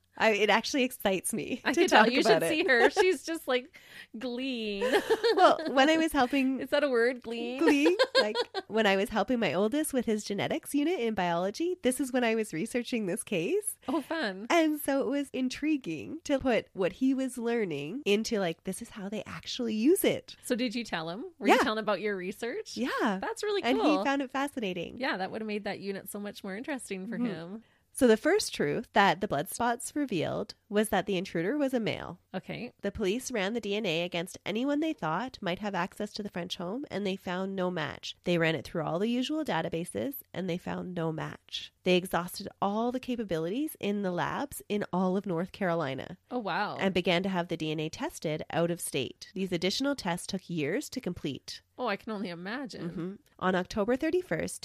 It actually excites me I to can talk tell you about should it. see her. She's just like glean. Well, when I was helping Is that a word? Glean? Glee, like when I was helping my oldest with his genetics unit in biology, this is when I was researching this case. Oh, fun. And so it was intriguing to put what he was learning into like, this is how they actually use it. So did you tell him? Were Yeah. you telling him about your research? Yeah. That's really cool. And he found it fascinating. Yeah, that would have made that unit so much more interesting for Mhm. him. So the first truth that the blood spots revealed was that the intruder was a male. Okay. The police ran the DNA against anyone they thought might have access to the French home, and they found no match. They ran it through all the usual databases, and they found no match. They exhausted all the capabilities in the labs in all of North Carolina Oh, wow. and began to have the DNA tested out of state. These additional tests took years to complete. Oh, I can only imagine. Mhm. On October 31st,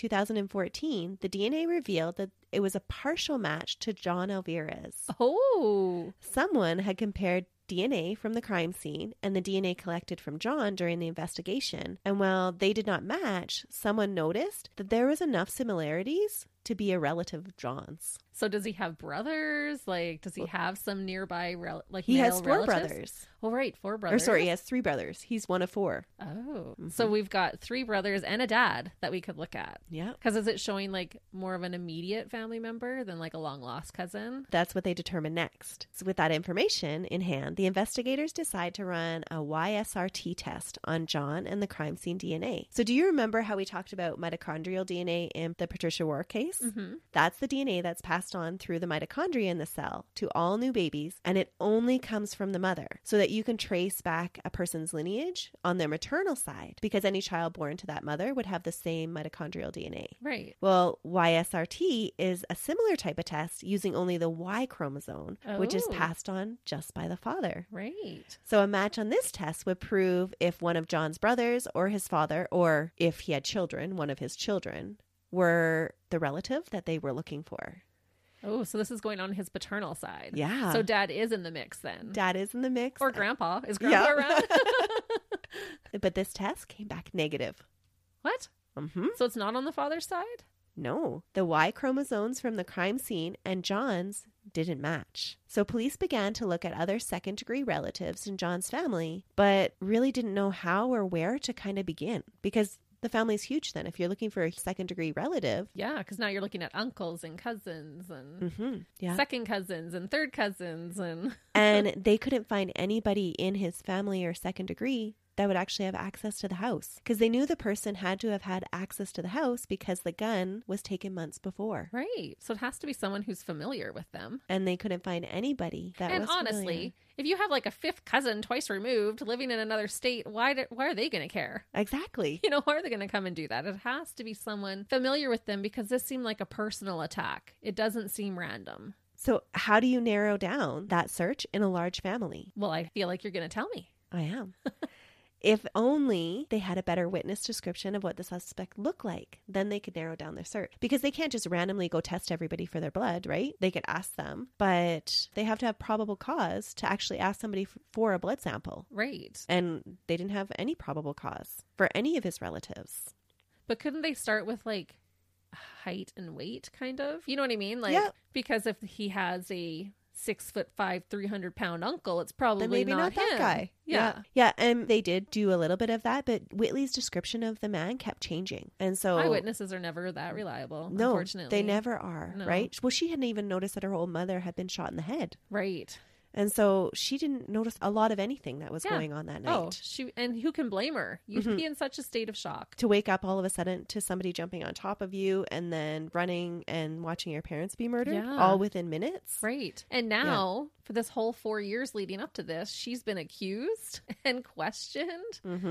2014, the DNA revealed that it was a partial match to John Alvarez. Oh. Someone had compared DNA from the crime scene and the DNA collected from John during the investigation. And while they did not match, someone noticed that there was enough similarities to be a relative of John's. So does he have brothers? Like, does he have some nearby, He male has 4 relatives? brothers. Oh, right. 4 Or brothers. sorry, he has 3 brothers. He's one of 4. Oh. So we've got 3 brothers and a dad that we could look at. Yeah. Because is it showing like more of an immediate family member than like a long lost cousin? That's what they determined next. So with that information in hand, the investigators decide to run a YSRT test on John and the crime scene DNA. So do you remember how we talked about mitochondrial DNA in the Patricia Ward case? Mm-hmm. That's the DNA that's passed on through the mitochondria in the cell to all new babies, and it only comes from the mother, so that you can trace back a person's lineage on their maternal side, because any child born to that mother would have the same mitochondrial DNA. Right. Well, YSRT is a similar type of test using only the Y chromosome, which is Oh. passed on just by the father. Right. So a match on this test would prove if one of John's brothers or his father, or if he had children, one of his children, were the relative that they were looking for. Oh, so this is going on his paternal side. Yeah. So dad is in the mix then. Dad is in the mix. Or grandpa. Is grandpa Yeah. around? But this test came back negative. What? Mm-hmm. So it's not on the father's side? No, the Y chromosomes from the crime scene and John's didn't match. So police began to look at other second-degree relatives in John's family, but really didn't know how or where to kind of begin, because the family's huge then. If you're looking for a second-degree relative. Yeah, because now you're looking at uncles and cousins and Yeah. second cousins and third cousins and... And they couldn't find anybody in his family or second degree that would actually have access to the house, because they knew the person had to have had access to the house because the gun was taken months before. Right. So it has to be someone who's familiar with them. And they couldn't find anybody that And was honestly, familiar. if you have like a 5th cousin twice removed living in another state, why are they going to care? Exactly. You know, why are they going to come and do that? It has to be someone familiar with them, because this seemed like a personal attack. It doesn't seem random. So how do you narrow down that search in a large family? Well, I feel like you're going to tell me. I am. If only they had a better witness description of what the suspect looked like, then they could narrow down their search. Because they can't just randomly go test everybody for their blood, right? They could ask them, but they have to have probable cause to actually ask somebody for a blood sample. Right. And they didn't have any probable cause for any of his relatives. But couldn't they start with like height and weight, kind of? You know what I mean? Like, Yeah. because if he has a 6'5", 300-pound uncle, it's probably Then maybe not that him. guy. Yeah. Yeah. And they did do a little bit of that, but Whitley's description of the man kept changing. And so Eyewitnesses are never that reliable, no, unfortunately. they never are, No. right? Well, she hadn't even noticed that her old mother had been shot in the head. Right. And so she didn't notice a lot of anything that was Yeah. going on that night. Oh, and who can blame her? You'd be in such a state of shock. To wake up all of a sudden to somebody jumping on top of you and then running and watching your parents be murdered Yeah. all within minutes. Right. And now, for this whole 4 years leading up to this, she's been accused and questioned. Mm-hmm.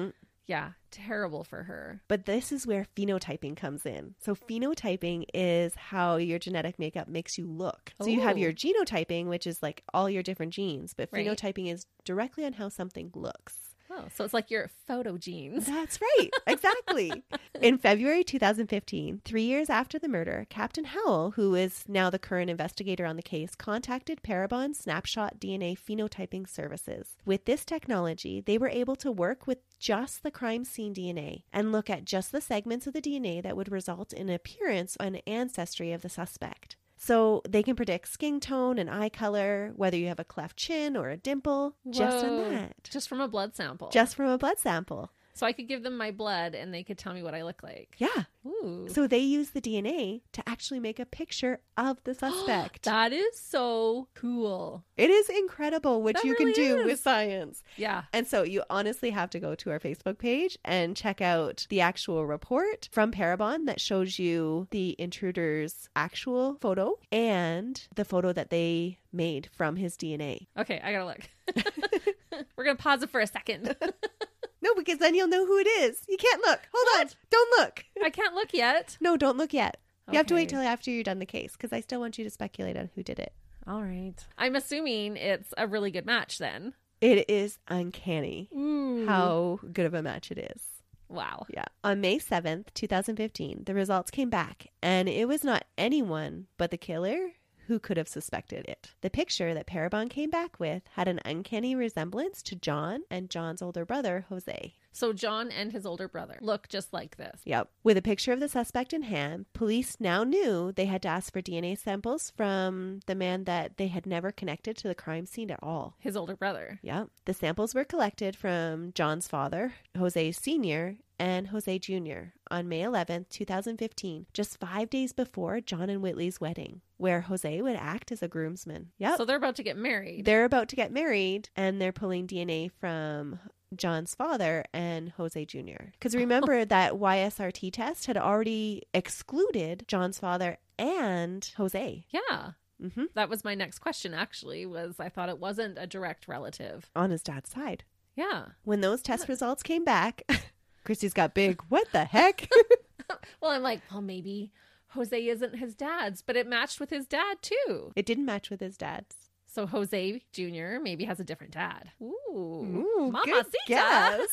Yeah, terrible for her. But this is where phenotyping comes in. So phenotyping is how your genetic makeup makes you look. So you have your genotyping, which is like all your different genes, but Right. phenotyping is directly on how something looks. Oh, so it's like your photo genes. That's right. Exactly. In February 2015, 3 years after the murder, Captain Howell, who is now the current investigator on the case, contacted Parabon Snapshot DNA Phenotyping Services. With this technology, they were able to work with just the crime scene DNA and look at just the segments of the DNA that would result in appearance and ancestry of the suspect. So they can predict skin tone and eye color, whether you have a cleft chin or a dimple, just on Whoa. that. Just from a blood sample. Just from a blood sample. So I could give them my blood and they could tell me what I look like. Yeah. Ooh. So they use the DNA to actually make a picture of the suspect. That is so cool. It is incredible what That you can really do is. with science. Yeah. And so you honestly have to go to our Facebook page and check out the actual report from Parabon that shows you the intruder's actual photo and the photo that they made from his DNA. Okay, I gotta look. We're gonna pause it for a second. No, because then you'll know who it is. You can't look. Hold on. Don't look. I can't look yet. No, don't look yet. You have to wait Okay. till after you're done the case because I still want you to speculate on who did it. All right. I'm assuming it's a really good match then. It is uncanny Ooh. how good of a match it is. Wow. Yeah. On May 7th, 2015, the results came back, and it was not anyone but the killer who could have suspected it. The picture that Parabon came back with had an uncanny resemblance to John and John's older brother, Jose. So John and his older brother look just like this. Yep. With a picture of the suspect in hand, police now knew they had to ask for DNA samples from the man that they had never connected to the crime scene at all. His older brother. Yep. The samples were collected from John's father, Jose Sr., and Jose Jr. on May 11th, 2015, just 5 days before John and Whitley's wedding, where Jose would act as a groomsman. Yep. So they're about to get married. They're about to get married, and they're pulling DNA from John's father and Jose Jr. Because remember that YSRT test had already excluded John's father and Jose. Yeah. Mm-hmm. That was my next question, actually, was I thought it wasn't a direct relative. On his dad's side. Yeah. When those test results came back, Christy's got big, what the heck? Well, I'm like, well, maybe Jose isn't his dad's, but it matched with his dad, too. It didn't match with his dad's. So Jose Jr. maybe has a different dad. Ooh, Mamacita. good guess.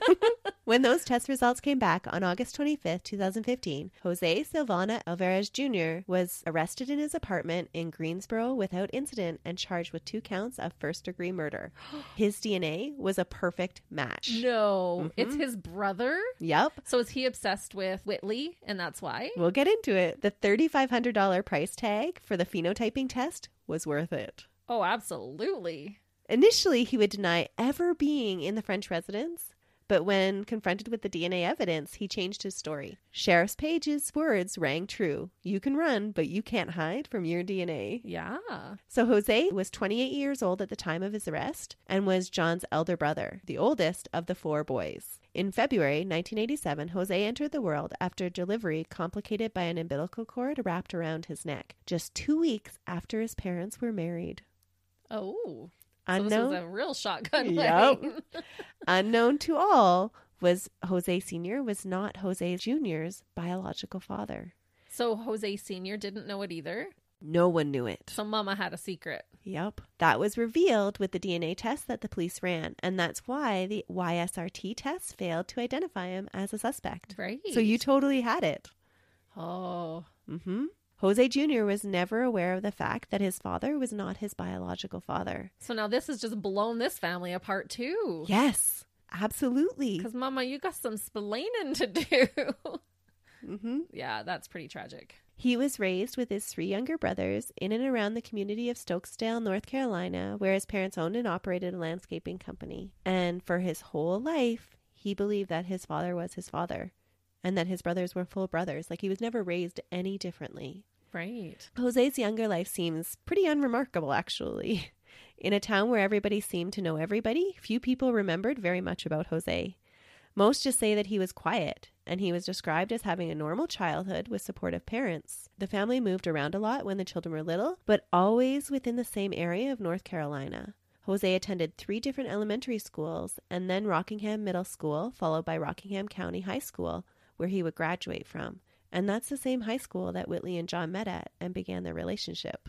When those test results came back on August 25th, 2015, Jose Silvana Alvarez Jr. was arrested in his apartment in Greensboro without incident and charged with 2 counts of first-degree murder. His DNA was a perfect match. No, it's his brother. Yep. So is he obsessed with Whitley, and that's why? We'll get into it. The $3,500 price tag for the phenotyping test was worth it. Oh, absolutely. Initially, he would deny ever being in the French residence, but when confronted with the DNA evidence, he changed his story. Sheriff Page's words rang true. You can run, but you can't hide from your DNA. Yeah. So Jose was 28 years old at the time of his arrest and was John's elder brother, the oldest of the 4 boys. In February 1987, Jose entered the world after delivery complicated by an umbilical cord wrapped around his neck, just 2 weeks after his parents were married. Oh. Unknown. So this was a real shotgun Yep. wedding. Unknown to all was Jose Sr. was not Jose Jr.'s biological father. So Jose Sr. didn't know it either. No one knew it. So Mama had a secret. Yep. That was revealed with the DNA test that the police ran, and that's why the YSRT test failed to identify him as a suspect. Right. So you totally had it. Oh. Mm-hmm. Jose Jr. was never aware of the fact that his father was not his biological father. So now this has just blown this family apart too. Yes, absolutely. Because Mama, you got some splaining to do. Mm-hmm. Yeah, that's pretty tragic. He was raised with his 3 younger brothers in and around the community of Stokesdale, North Carolina, where his parents owned and operated a landscaping company. And for his whole life, he believed that his father was his father and that his brothers were full brothers. Like, he was never raised any differently. Right. Jose's younger life seems pretty unremarkable, actually. In a town where everybody seemed to know everybody, few people remembered very much about Jose. Most just say that he was quiet, and he was described as having a normal childhood with supportive parents. The family moved around a lot when the children were little, but always within the same area of North Carolina. Jose attended 3 different elementary schools and then Rockingham Middle School, followed by Rockingham County High School, where he would graduate from. And that's the same high school that Whitley and John met at and began their relationship.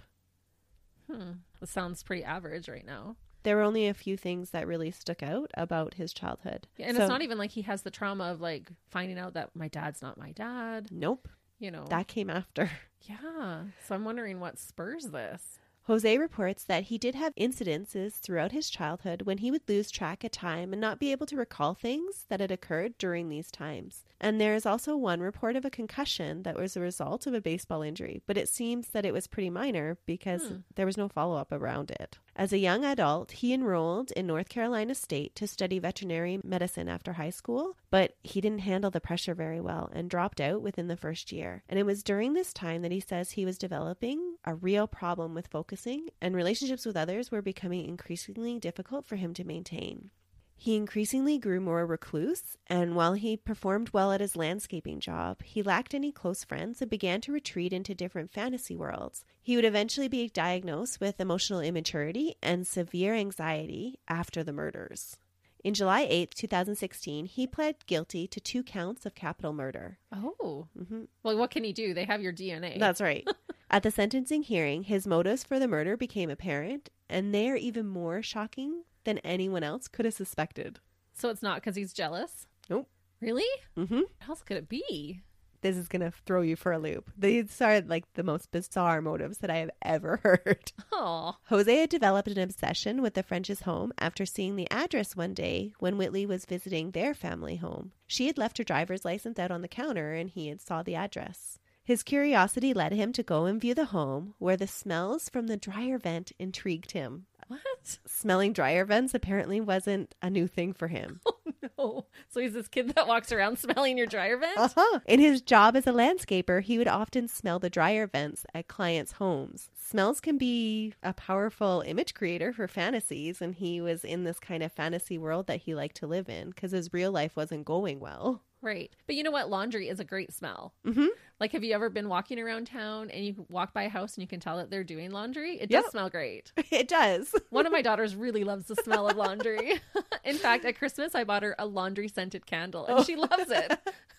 That sounds pretty average right now. There were only a few things that really stuck out about his childhood. Yeah, and it's not even like he has the trauma of like finding out that my dad's not my dad. Nope. You know. That came after. Yeah. So I'm wondering what spurs this. Jose reports that he did have incidences throughout his childhood when he would lose track of time and not be able to recall things that had occurred during these times. And there is also one report of a concussion that was a result of a baseball injury, but it seems that it was pretty minor because there was no follow-up around it. As a young adult, he enrolled in North Carolina State to study veterinary medicine after high school, but he didn't handle the pressure very well and dropped out within the first year. And it was during this time that he says he was developing a real problem with focusing, and relationships with others were becoming increasingly difficult for him to maintain. He increasingly grew more recluse, and while he performed well at his landscaping job, he lacked any close friends and began to retreat into different fantasy worlds. He would eventually be diagnosed with emotional immaturity and severe anxiety after the murders. In July 8th, 2016, he pled guilty to 2 counts of capital murder. Oh. Well, what can he do? They have your DNA. That's right. At the sentencing hearing, his motives for the murder became apparent, and they are even more shocking than anyone else could have suspected. So it's not because he's jealous? Nope. Really? Mm-hmm. What else could it be? This is going to throw you for a loop. These are like the most bizarre motives that I have ever heard. Oh. Jose had developed an obsession with the French's home after seeing the address one day when Whitley was visiting their family home. She had left her driver's license out on the counter and he had saw the address. His curiosity led him to go and view the home, where the smells from the dryer vent intrigued him. What? Smelling dryer vents apparently wasn't a new thing for him. Oh, no. So he's this kid that walks around smelling your dryer vent? Uh-huh. In his job as a landscaper, he would often smell the dryer vents at clients' homes. Smells can be a powerful image creator for fantasies, and he was in this kind of fantasy world that he liked to live in because his real life wasn't going well. Right. But you know what? Laundry is a great smell. Mm-hmm. Like, have you ever been walking around town and you walk by a house and you can tell that they're doing laundry? It does smell great. It does. One of my daughters really loves the smell of laundry. In fact, at Christmas, I bought her a laundry scented candle and she loves it.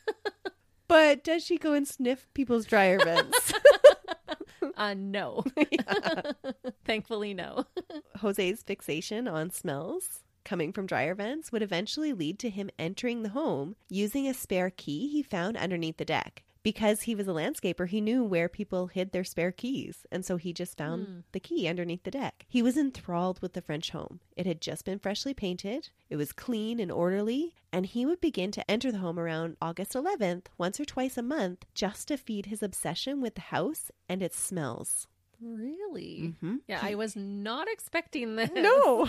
But does she go and sniff people's dryer vents? No. Thankfully, no. Jose's fixation on smells coming from dryer vents would eventually lead to him entering the home using a spare key he found underneath the deck. Because he was a landscaper, he knew where people hid their spare keys, and so he just found the key underneath the deck. He was enthralled with the French home. It had just been freshly painted, it was clean and orderly, and he would begin to enter the home around August 11th, once or twice a month, just to feed his obsession with the house and its smells. Really? Mm-hmm. Yeah, I was not expecting this. No.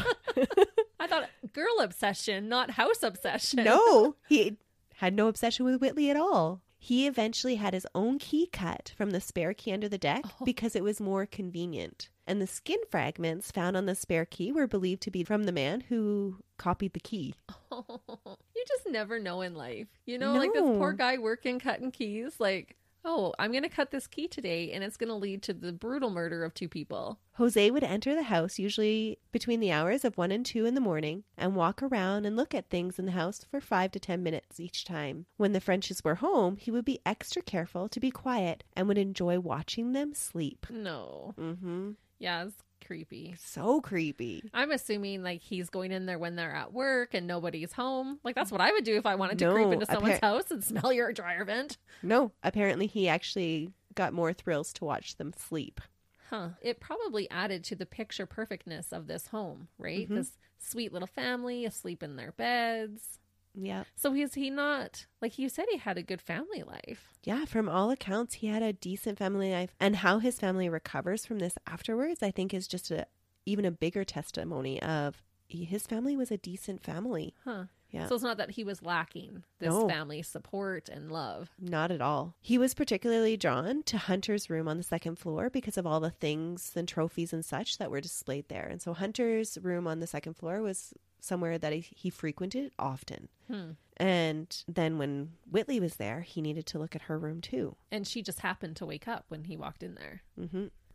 I thought girl obsession, not house obsession. No, he had no obsession with Whitley at all. He eventually had his own key cut from the spare key under the deck because it was more convenient. And the skin fragments found on the spare key were believed to be from the man who copied the key. Oh, you just never know in life. You know, like this poor guy working, cutting keys, like, oh, I'm going to cut this key today and it's going to lead to the brutal murder of 2 people. Jose would enter the house usually between the hours of 1 and 2 in the morning and walk around and look at things in the house for 5 to 10 minutes each time. When the Frenches were home, he would be extra careful to be quiet and would enjoy watching them sleep. No. Mm-hmm. Yeah, it's creepy. So creepy. I'm assuming like he's going in there when they're at work and nobody's home. Like that's what I would do if I wanted to creep into someone's house and smell your dryer vent. No, apparently he actually got more thrills to watch them sleep. Huh. It probably added to the picture perfectness of this home, right? Mm-hmm. This sweet little family asleep in their beds. Yeah. So is he not, like you said, he had a good family life. Yeah, from all accounts, he had a decent family life. And how his family recovers from this afterwards, I think is just even a bigger testimony of his family was a decent family. Huh. Yeah. So it's not that he was lacking this family support and love. Not at all. He was particularly drawn to Hunter's room on the second floor because of all the things and trophies and such that were displayed there. And so Hunter's room on the second floor was somewhere that he frequented often. And then when Whitley was there, he needed to look at her room too. And she just happened to wake up when he walked in there. Mm-hmm.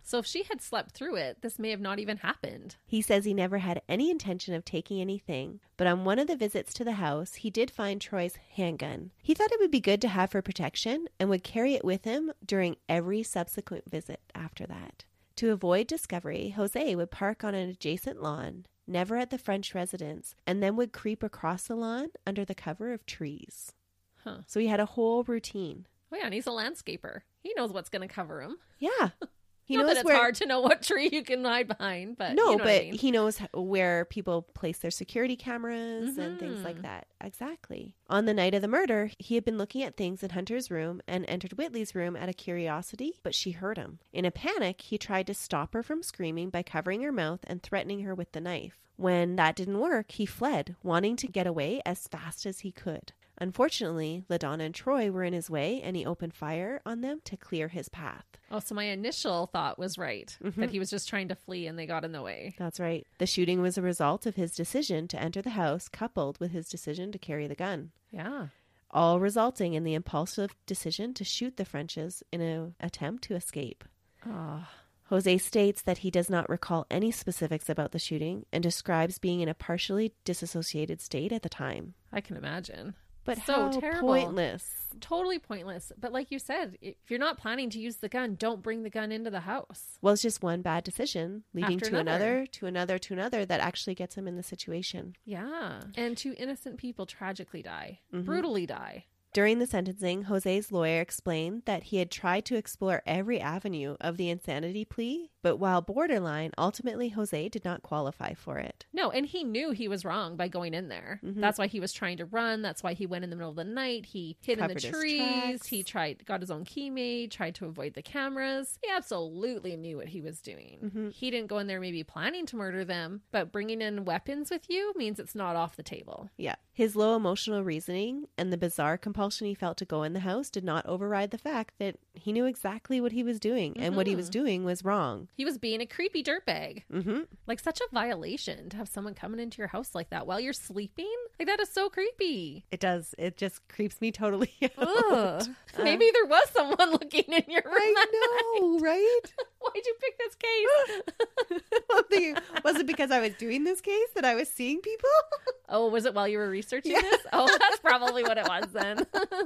So if she had slept through it, this may have not even happened. He says he never had any intention of taking anything, but on one of the visits to the house, he did find Troy's handgun. He thought it would be good to have for protection and would carry it with him during every subsequent visit after that. To avoid discovery, Jose would park on an adjacent lawn, never at the French residence, and then would creep across the lawn under the cover of trees. Huh. So he had a whole routine. Oh yeah, and he's a landscaper. He knows what's going to cover him. Yeah. He Not knows that it's where hard to know what tree you can hide behind, but no, you know but what I mean. he knows where people place their security cameras and things like that. Exactly. On the night of the murder, he had been looking at things in Hunter's room and entered Whitley's room out of curiosity, but she heard him. In a panic, he tried to stop her from screaming by covering her mouth and threatening her with the knife. When that didn't work, he fled, wanting to get away as fast as he could. Unfortunately, LaDonna and Troy were in his way, and he opened fire on them to clear his path. Oh, so my initial thought was right, that he was just trying to flee and they got in the way. That's right. The shooting was a result of his decision to enter the house, coupled with his decision to carry the gun. Yeah. All resulting in the impulsive decision to shoot the Frenches in an attempt to escape. Oh. Jose states that he does not recall any specifics about the shooting and describes being in a partially disassociated state at the time. I can imagine. But So how terrible. pointless. Totally pointless. But like you said, if you're not planning to use the gun, don't bring the gun into the house. Well, it's just one bad decision leading After to another. another that actually gets him in the situation. Yeah. And two innocent people tragically die, brutally die. During the sentencing, Jose's lawyer explained that he had tried to explore every avenue of the insanity plea, but while borderline, ultimately Jose did not qualify for it. No, and he knew he was wrong by going in there. That's why he was trying to run. That's why he went in the middle of the night. He hid in the Covered his trees. tracks. He got his own key made, tried to avoid the cameras. He absolutely knew what he was doing. He didn't go in there maybe planning to murder them, but bringing in weapons with you means it's not off the table. Yeah. His low emotional reasoning and the bizarre compulsion he felt to go in the house did not override the fact that he knew exactly what he was doing, and what he was doing was wrong. He was being a creepy dirtbag. Mm-hmm. Like, such a violation to have someone coming into your house like that while you're sleeping. Like, that is so creepy. It does. It just creeps me totally out. Ugh. Maybe there was someone looking in your room. I know, right? Why'd you pick this case? Was it because I was doing this case that I was seeing people? Oh, was it while you were researching Yeah. this? Oh, that's probably what it was then.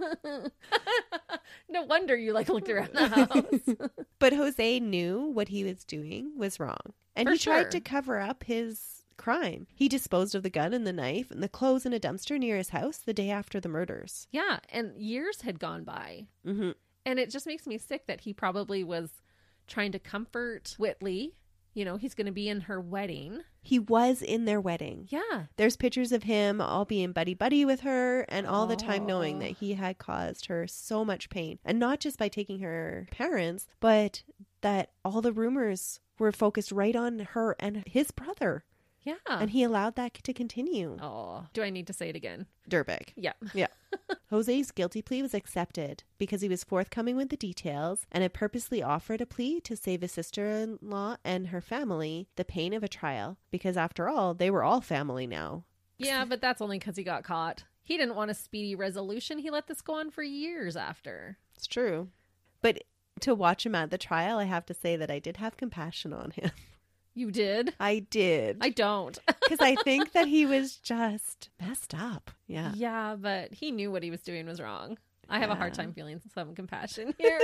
No wonder you looked around the house. But Jose knew what he was doing was wrong. And For he tried sure. to cover up his crime. He disposed of the gun and the knife and the clothes in a dumpster near his house the day after the murders. Yeah, and years had gone by. Mm-hmm. And it just makes me sick that he probably was trying to comfort Whitley. You know, he's going to be in her wedding. He was in their wedding. Yeah. There's pictures of him all being buddy-buddy with her and all the time knowing Oh. that he had caused her so much pain. And not just by taking her parents, but that all the rumors were focused right on her and his brother. Yeah. And he allowed that to continue. Oh, do I need to say it again? Dirtbag. Yeah. Yeah. Jose's guilty plea was accepted because he was forthcoming with the details and had purposely offered a plea to save his sister-in-law and her family the pain of a trial, because after all, they were all family now. Yeah, but that's only because he got caught. He didn't want a speedy resolution. He let this go on for years after. It's true. But to watch him at the trial, I have to say that I did have compassion on him. You did? I did. I don't. Because I think that he was just messed up. Yeah. Yeah, but he knew what he was doing was wrong. I have a hard Yeah. time feeling some compassion here.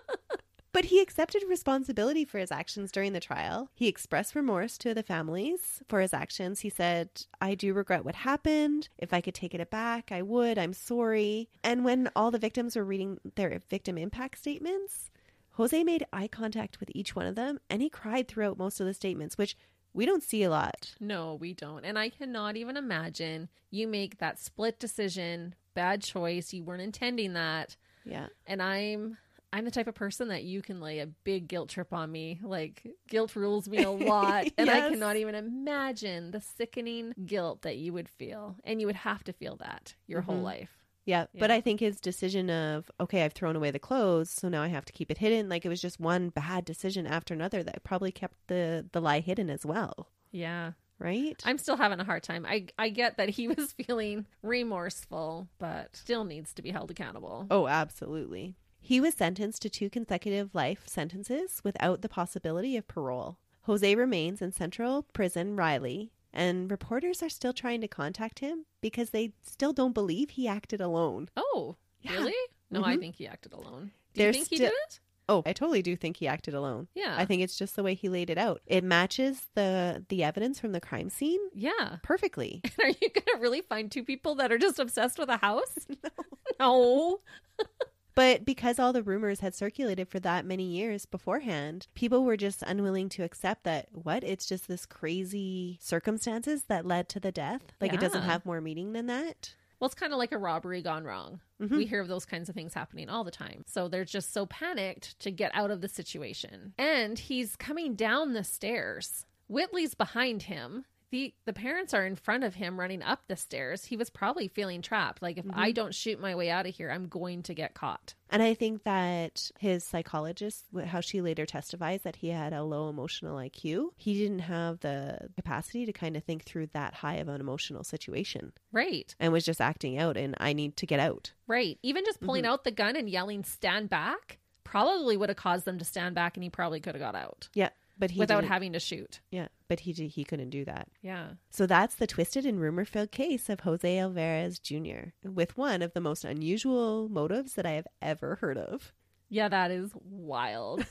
But he accepted responsibility for his actions during the trial. He expressed remorse to the families for his actions. He said, "I do regret what happened. If I could take it back, I would. I'm sorry." And when all the victims were reading their victim impact statements, Jose made eye contact with each one of them, and he cried throughout most of the statements, which we don't see a lot. No, we don't. And I cannot even imagine you make that split decision, bad choice. You weren't intending that. Yeah. And I'm the type of person that you can lay a big guilt trip on me. Like, guilt rules me a lot. And I Yes. cannot even imagine the sickening guilt that you would feel. And you would have to feel that your whole life. Yeah, but Yeah. I think his decision of, okay, I've thrown away the clothes, so now I have to keep it hidden. Like, it was just one bad decision after another that probably kept the lie hidden as well. Yeah. Right? I'm still having a hard time. I get that he was feeling remorseful, but still needs to be held accountable. Oh, absolutely. He was sentenced to 2 consecutive life sentences without the possibility of parole. Jose remains in Central Prison Riley, and reporters are still trying to contact him because they still don't believe he acted alone. Oh, Yeah. really? No, I Mhm. think he acted alone. Do you There's think he still- did it? Oh, I totally do think he acted alone. Yeah. I think it's just the way he laid it out. It matches the evidence from the crime scene Yeah. perfectly. Are you going to really find 2 people that are just obsessed with a house? No. But because all the rumors had circulated for that many years beforehand, people were just unwilling to accept that, it's just this crazy circumstances that led to the death. Like, it doesn't Yeah. have more meaning than that. Well, it's kind of like a robbery gone wrong. Mhm. We hear of those kinds of things happening all the time. So they're just so panicked to get out of the situation. And he's coming down the stairs. Whitley's behind him. The parents are in front of him running up the stairs. He was probably feeling trapped. Like, if I don't shoot my way out of here, I'm going to get caught. And I think that his psychologist, how she later testifies that he had a low emotional IQ, he didn't have the capacity to kind of think through that high of an emotional situation Right. and was just acting out and I need to get out. Right. Even just pulling out the gun and yelling, "Stand back," probably would have caused them to stand back, and he probably could have got out Yeah. But he without didn't- having to shoot. Yeah. But he couldn't do that. Yeah. So that's the twisted and rumor-filled case of Jose Alvarez Jr., with one of the most unusual motives that I have ever heard of. Yeah, that is wild.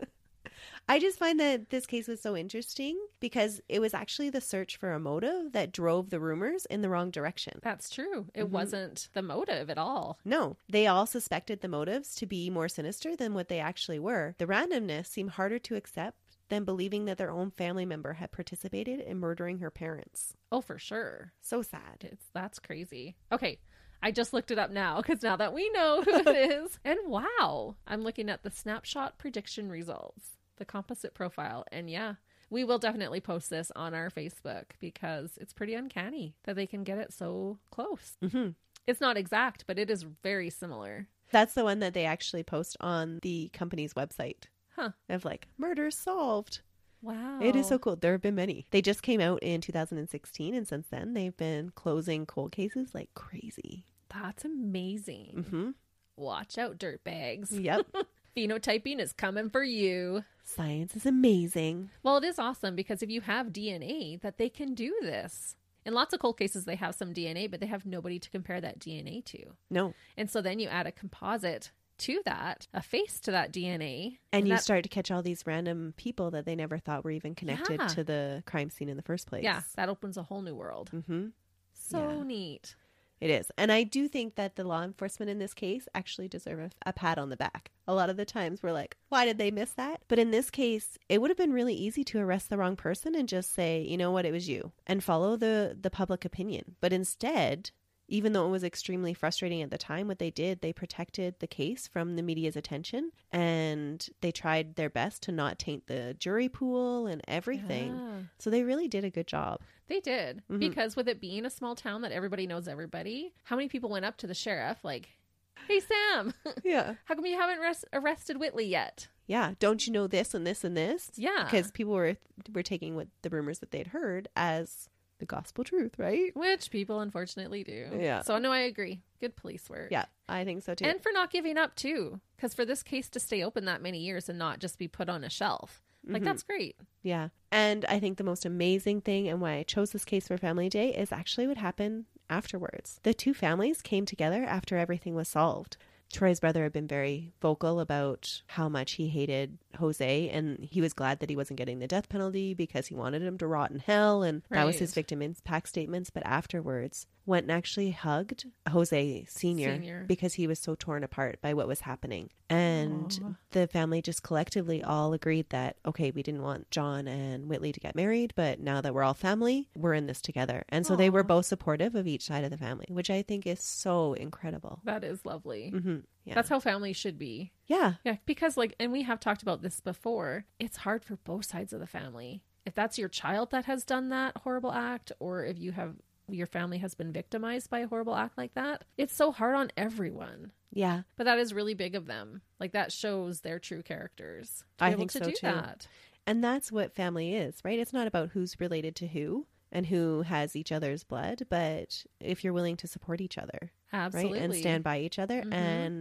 I just find that this case was so interesting because it was actually the search for a motive that drove the rumors in the wrong direction. That's true. It wasn't the motive at all. No, they all suspected the motives to be more sinister than what they actually were. The randomness seemed harder to accept than believing that their own family member had participated in murdering her parents. Oh, for sure. So sad. That's crazy. Okay. I just looked it up now because now that we know who it is. And wow, I'm looking at the snapshot prediction results, the composite profile. And yeah, we will definitely post this on our Facebook because it's pretty uncanny that they can get it so close. Mm-hmm. It's not exact, but it is very similar. That's the one that they actually post on the company's website. Huh. Of like, murder solved. Wow. It is so cool. There have been many. They just came out in 2016, and since then they've been closing cold cases like crazy. That's amazing. Mm-hmm. Watch out, dirtbags. Yep. Phenotyping is coming for you. Science is amazing. Well, it is awesome because if you have DNA, that they can do this. In lots of cold cases, they have some DNA, but they have nobody to compare that DNA to. No. And so then you add a composite to that, a face to that DNA. And you that, start to catch all these random people that they never thought were even connected Yeah. to the crime scene in the first place. yeah, that opens a whole new world. Mm-hmm. So Yeah. neat. It is. And I do think that the law enforcement in this case actually deserve a pat on the back. A lot of the times we're like, why did they miss that? But in this case, it would have been really easy to arrest the wrong person and just say, you know what, it was you, and follow the public opinion. But instead, even though it was extremely frustrating at the time, what they did, they protected the case from the media's attention, and they tried their best to not taint the jury pool and everything. Yeah. So they really did a good job. They did. Mhm. Because with it being a small town that everybody knows everybody, how many people went up to the sheriff like, "Hey, Sam, Yeah. how come you haven't arrested Whitley yet?" Yeah. Don't you know this and this and this? Yeah. Because people were taking what the rumors that they'd heard as the gospel truth, right? Which people unfortunately do. Yeah. So no, I agree. Good police work. Yeah, I think so too. And for not giving up too. Because for this case to stay open that many years and not just be put on a shelf. Like, Mhm. that's great. Yeah. And I think the most amazing thing and why I chose this case for Family Day is actually what happened afterwards. The two families came together after everything was solved. Troy's brother had been very vocal about how much he hated Jose, and he was glad that he wasn't getting the death penalty because he wanted him to rot in hell, and that was his Right. victim impact statements. But afterwards went and actually hugged Jose Sr. because he was so torn apart by what was happening. And Aw. the family just collectively all agreed that, okay, we didn't want John and Whitley to get married, but now that we're all family, we're in this together. And so they were Aw. both supportive of each side of the family, which I think is so incredible. That is lovely. Mm-hmm. Yeah. That's how families should be. Yeah. Yeah. Because, like, and we have talked about this before, it's hard for both sides of the family. If that's your child that has done that horrible act, or if your family has been victimized by a horrible act like that, it's so hard on everyone. Yeah. But that is really big of them. Like, that shows their true characters. To be I able think to so, do too. that. And that's what family is, right? It's not about who's related to who and who has each other's blood, but if you're willing to support each other, Absolutely. right? And stand by each other. Mhm. And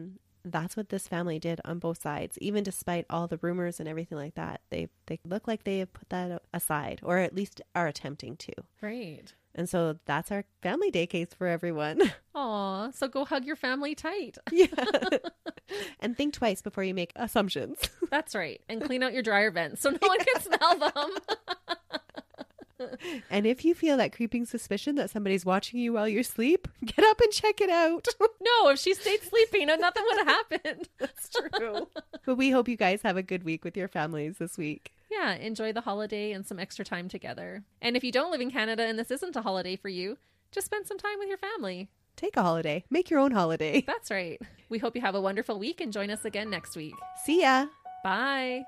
That's what this family did on both sides. Even despite all the rumors and everything like that, they look like they have put that aside, or at least are attempting to. Right. And so that's our Family Day case for everyone. Aw, so go hug your family tight. Yeah. And think twice before you make assumptions. That's right. And clean out your dryer vents so no one can smell them. And if you feel that creeping suspicion that somebody's watching you while you sleep, get up and check it out. No, if she stayed sleeping, nothing would have happened. That's true. But we hope you guys have a good week with your families this week. Yeah, enjoy the holiday and some extra time together. And if you don't live in Canada and this isn't a holiday for you, just spend some time with your family. Take a holiday. Make your own holiday. That's right. We hope you have a wonderful week and join us again next week. See ya. Bye.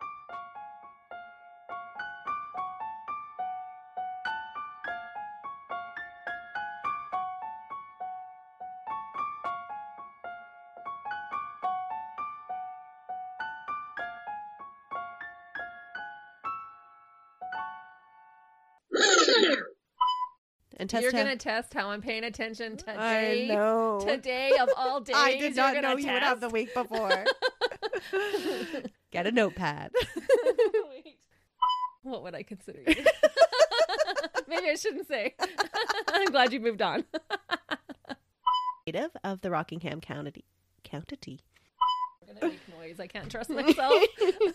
And test You're going to test how I'm paying attention today. I know. Today of all days. I did not know you you would have the week before. Get a notepad. Wait. What would I consider you? Maybe I shouldn't say. I'm glad you moved on. Native of the Rockingham County. I'm going to make noise. I can't trust myself.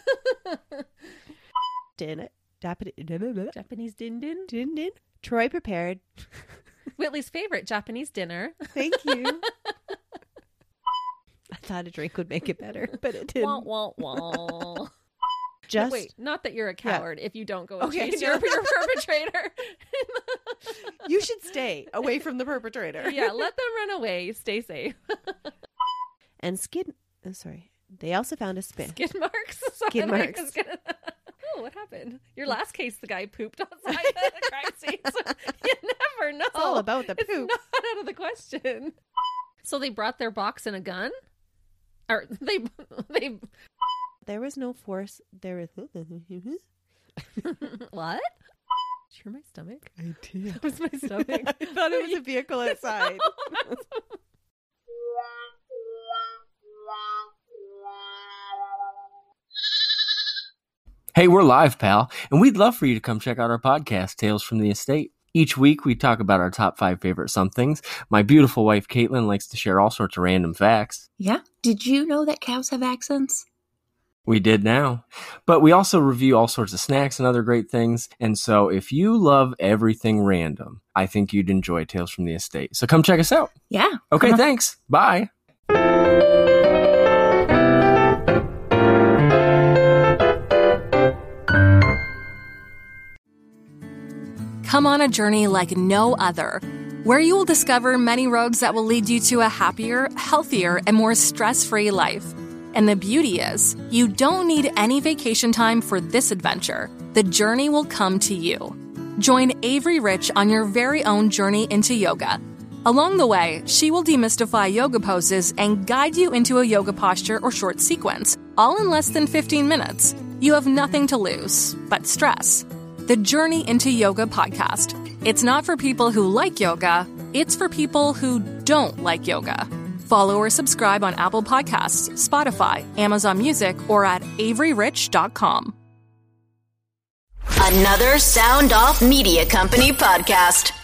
Japanese din-din. Din-din. Troy prepared. Whitley's favorite Japanese dinner. Thank you. I thought a drink would make it better, but it didn't. Wah, wah, wah. Just wait, not that you're a coward if you don't go and Okay, chase no. your perpetrator. You should stay away from the perpetrator. Yeah, let them run away. Stay safe. And they also found a spin. Skid marks? Skid marks. Oh, what happened? Your last case, the guy pooped outside the crime scene. So you never know. It's all about the It's poop. not out of the question. So they brought their box and a gun? Or they There was no force. There was. what? Did you hear my stomach? I did. That was my stomach. I thought it was a vehicle outside. Hey, we're live, pal, and we'd love for you to come check out our podcast, Tales from the Estate. Each week, we talk about our top 5 favorite somethings. My beautiful wife, Caitlin, likes to share all sorts of random facts. Yeah? Did you know that cows have accents? We did now. But we also review all sorts of snacks and other great things. And so if you love everything random, I think you'd enjoy Tales from the Estate. So come check us out. Yeah. Okay, thanks. Bye. Come on a journey like no other, where you will discover many roads that will lead you to a happier, healthier, and more stress-free life. And the beauty is, you don't need any vacation time for this adventure. The journey will come to you. Join Avery Rich on your very own journey into yoga. Along the way, she will demystify yoga poses and guide you into a yoga posture or short sequence, all in less than 15 minutes. You have nothing to lose but stress. The Journey into Yoga podcast. It's not for people who like yoga, it's for people who don't like yoga. Follow or subscribe on Apple Podcasts, Spotify, Amazon Music, or at AveryRich.com. Another Sound Off Media Company podcast.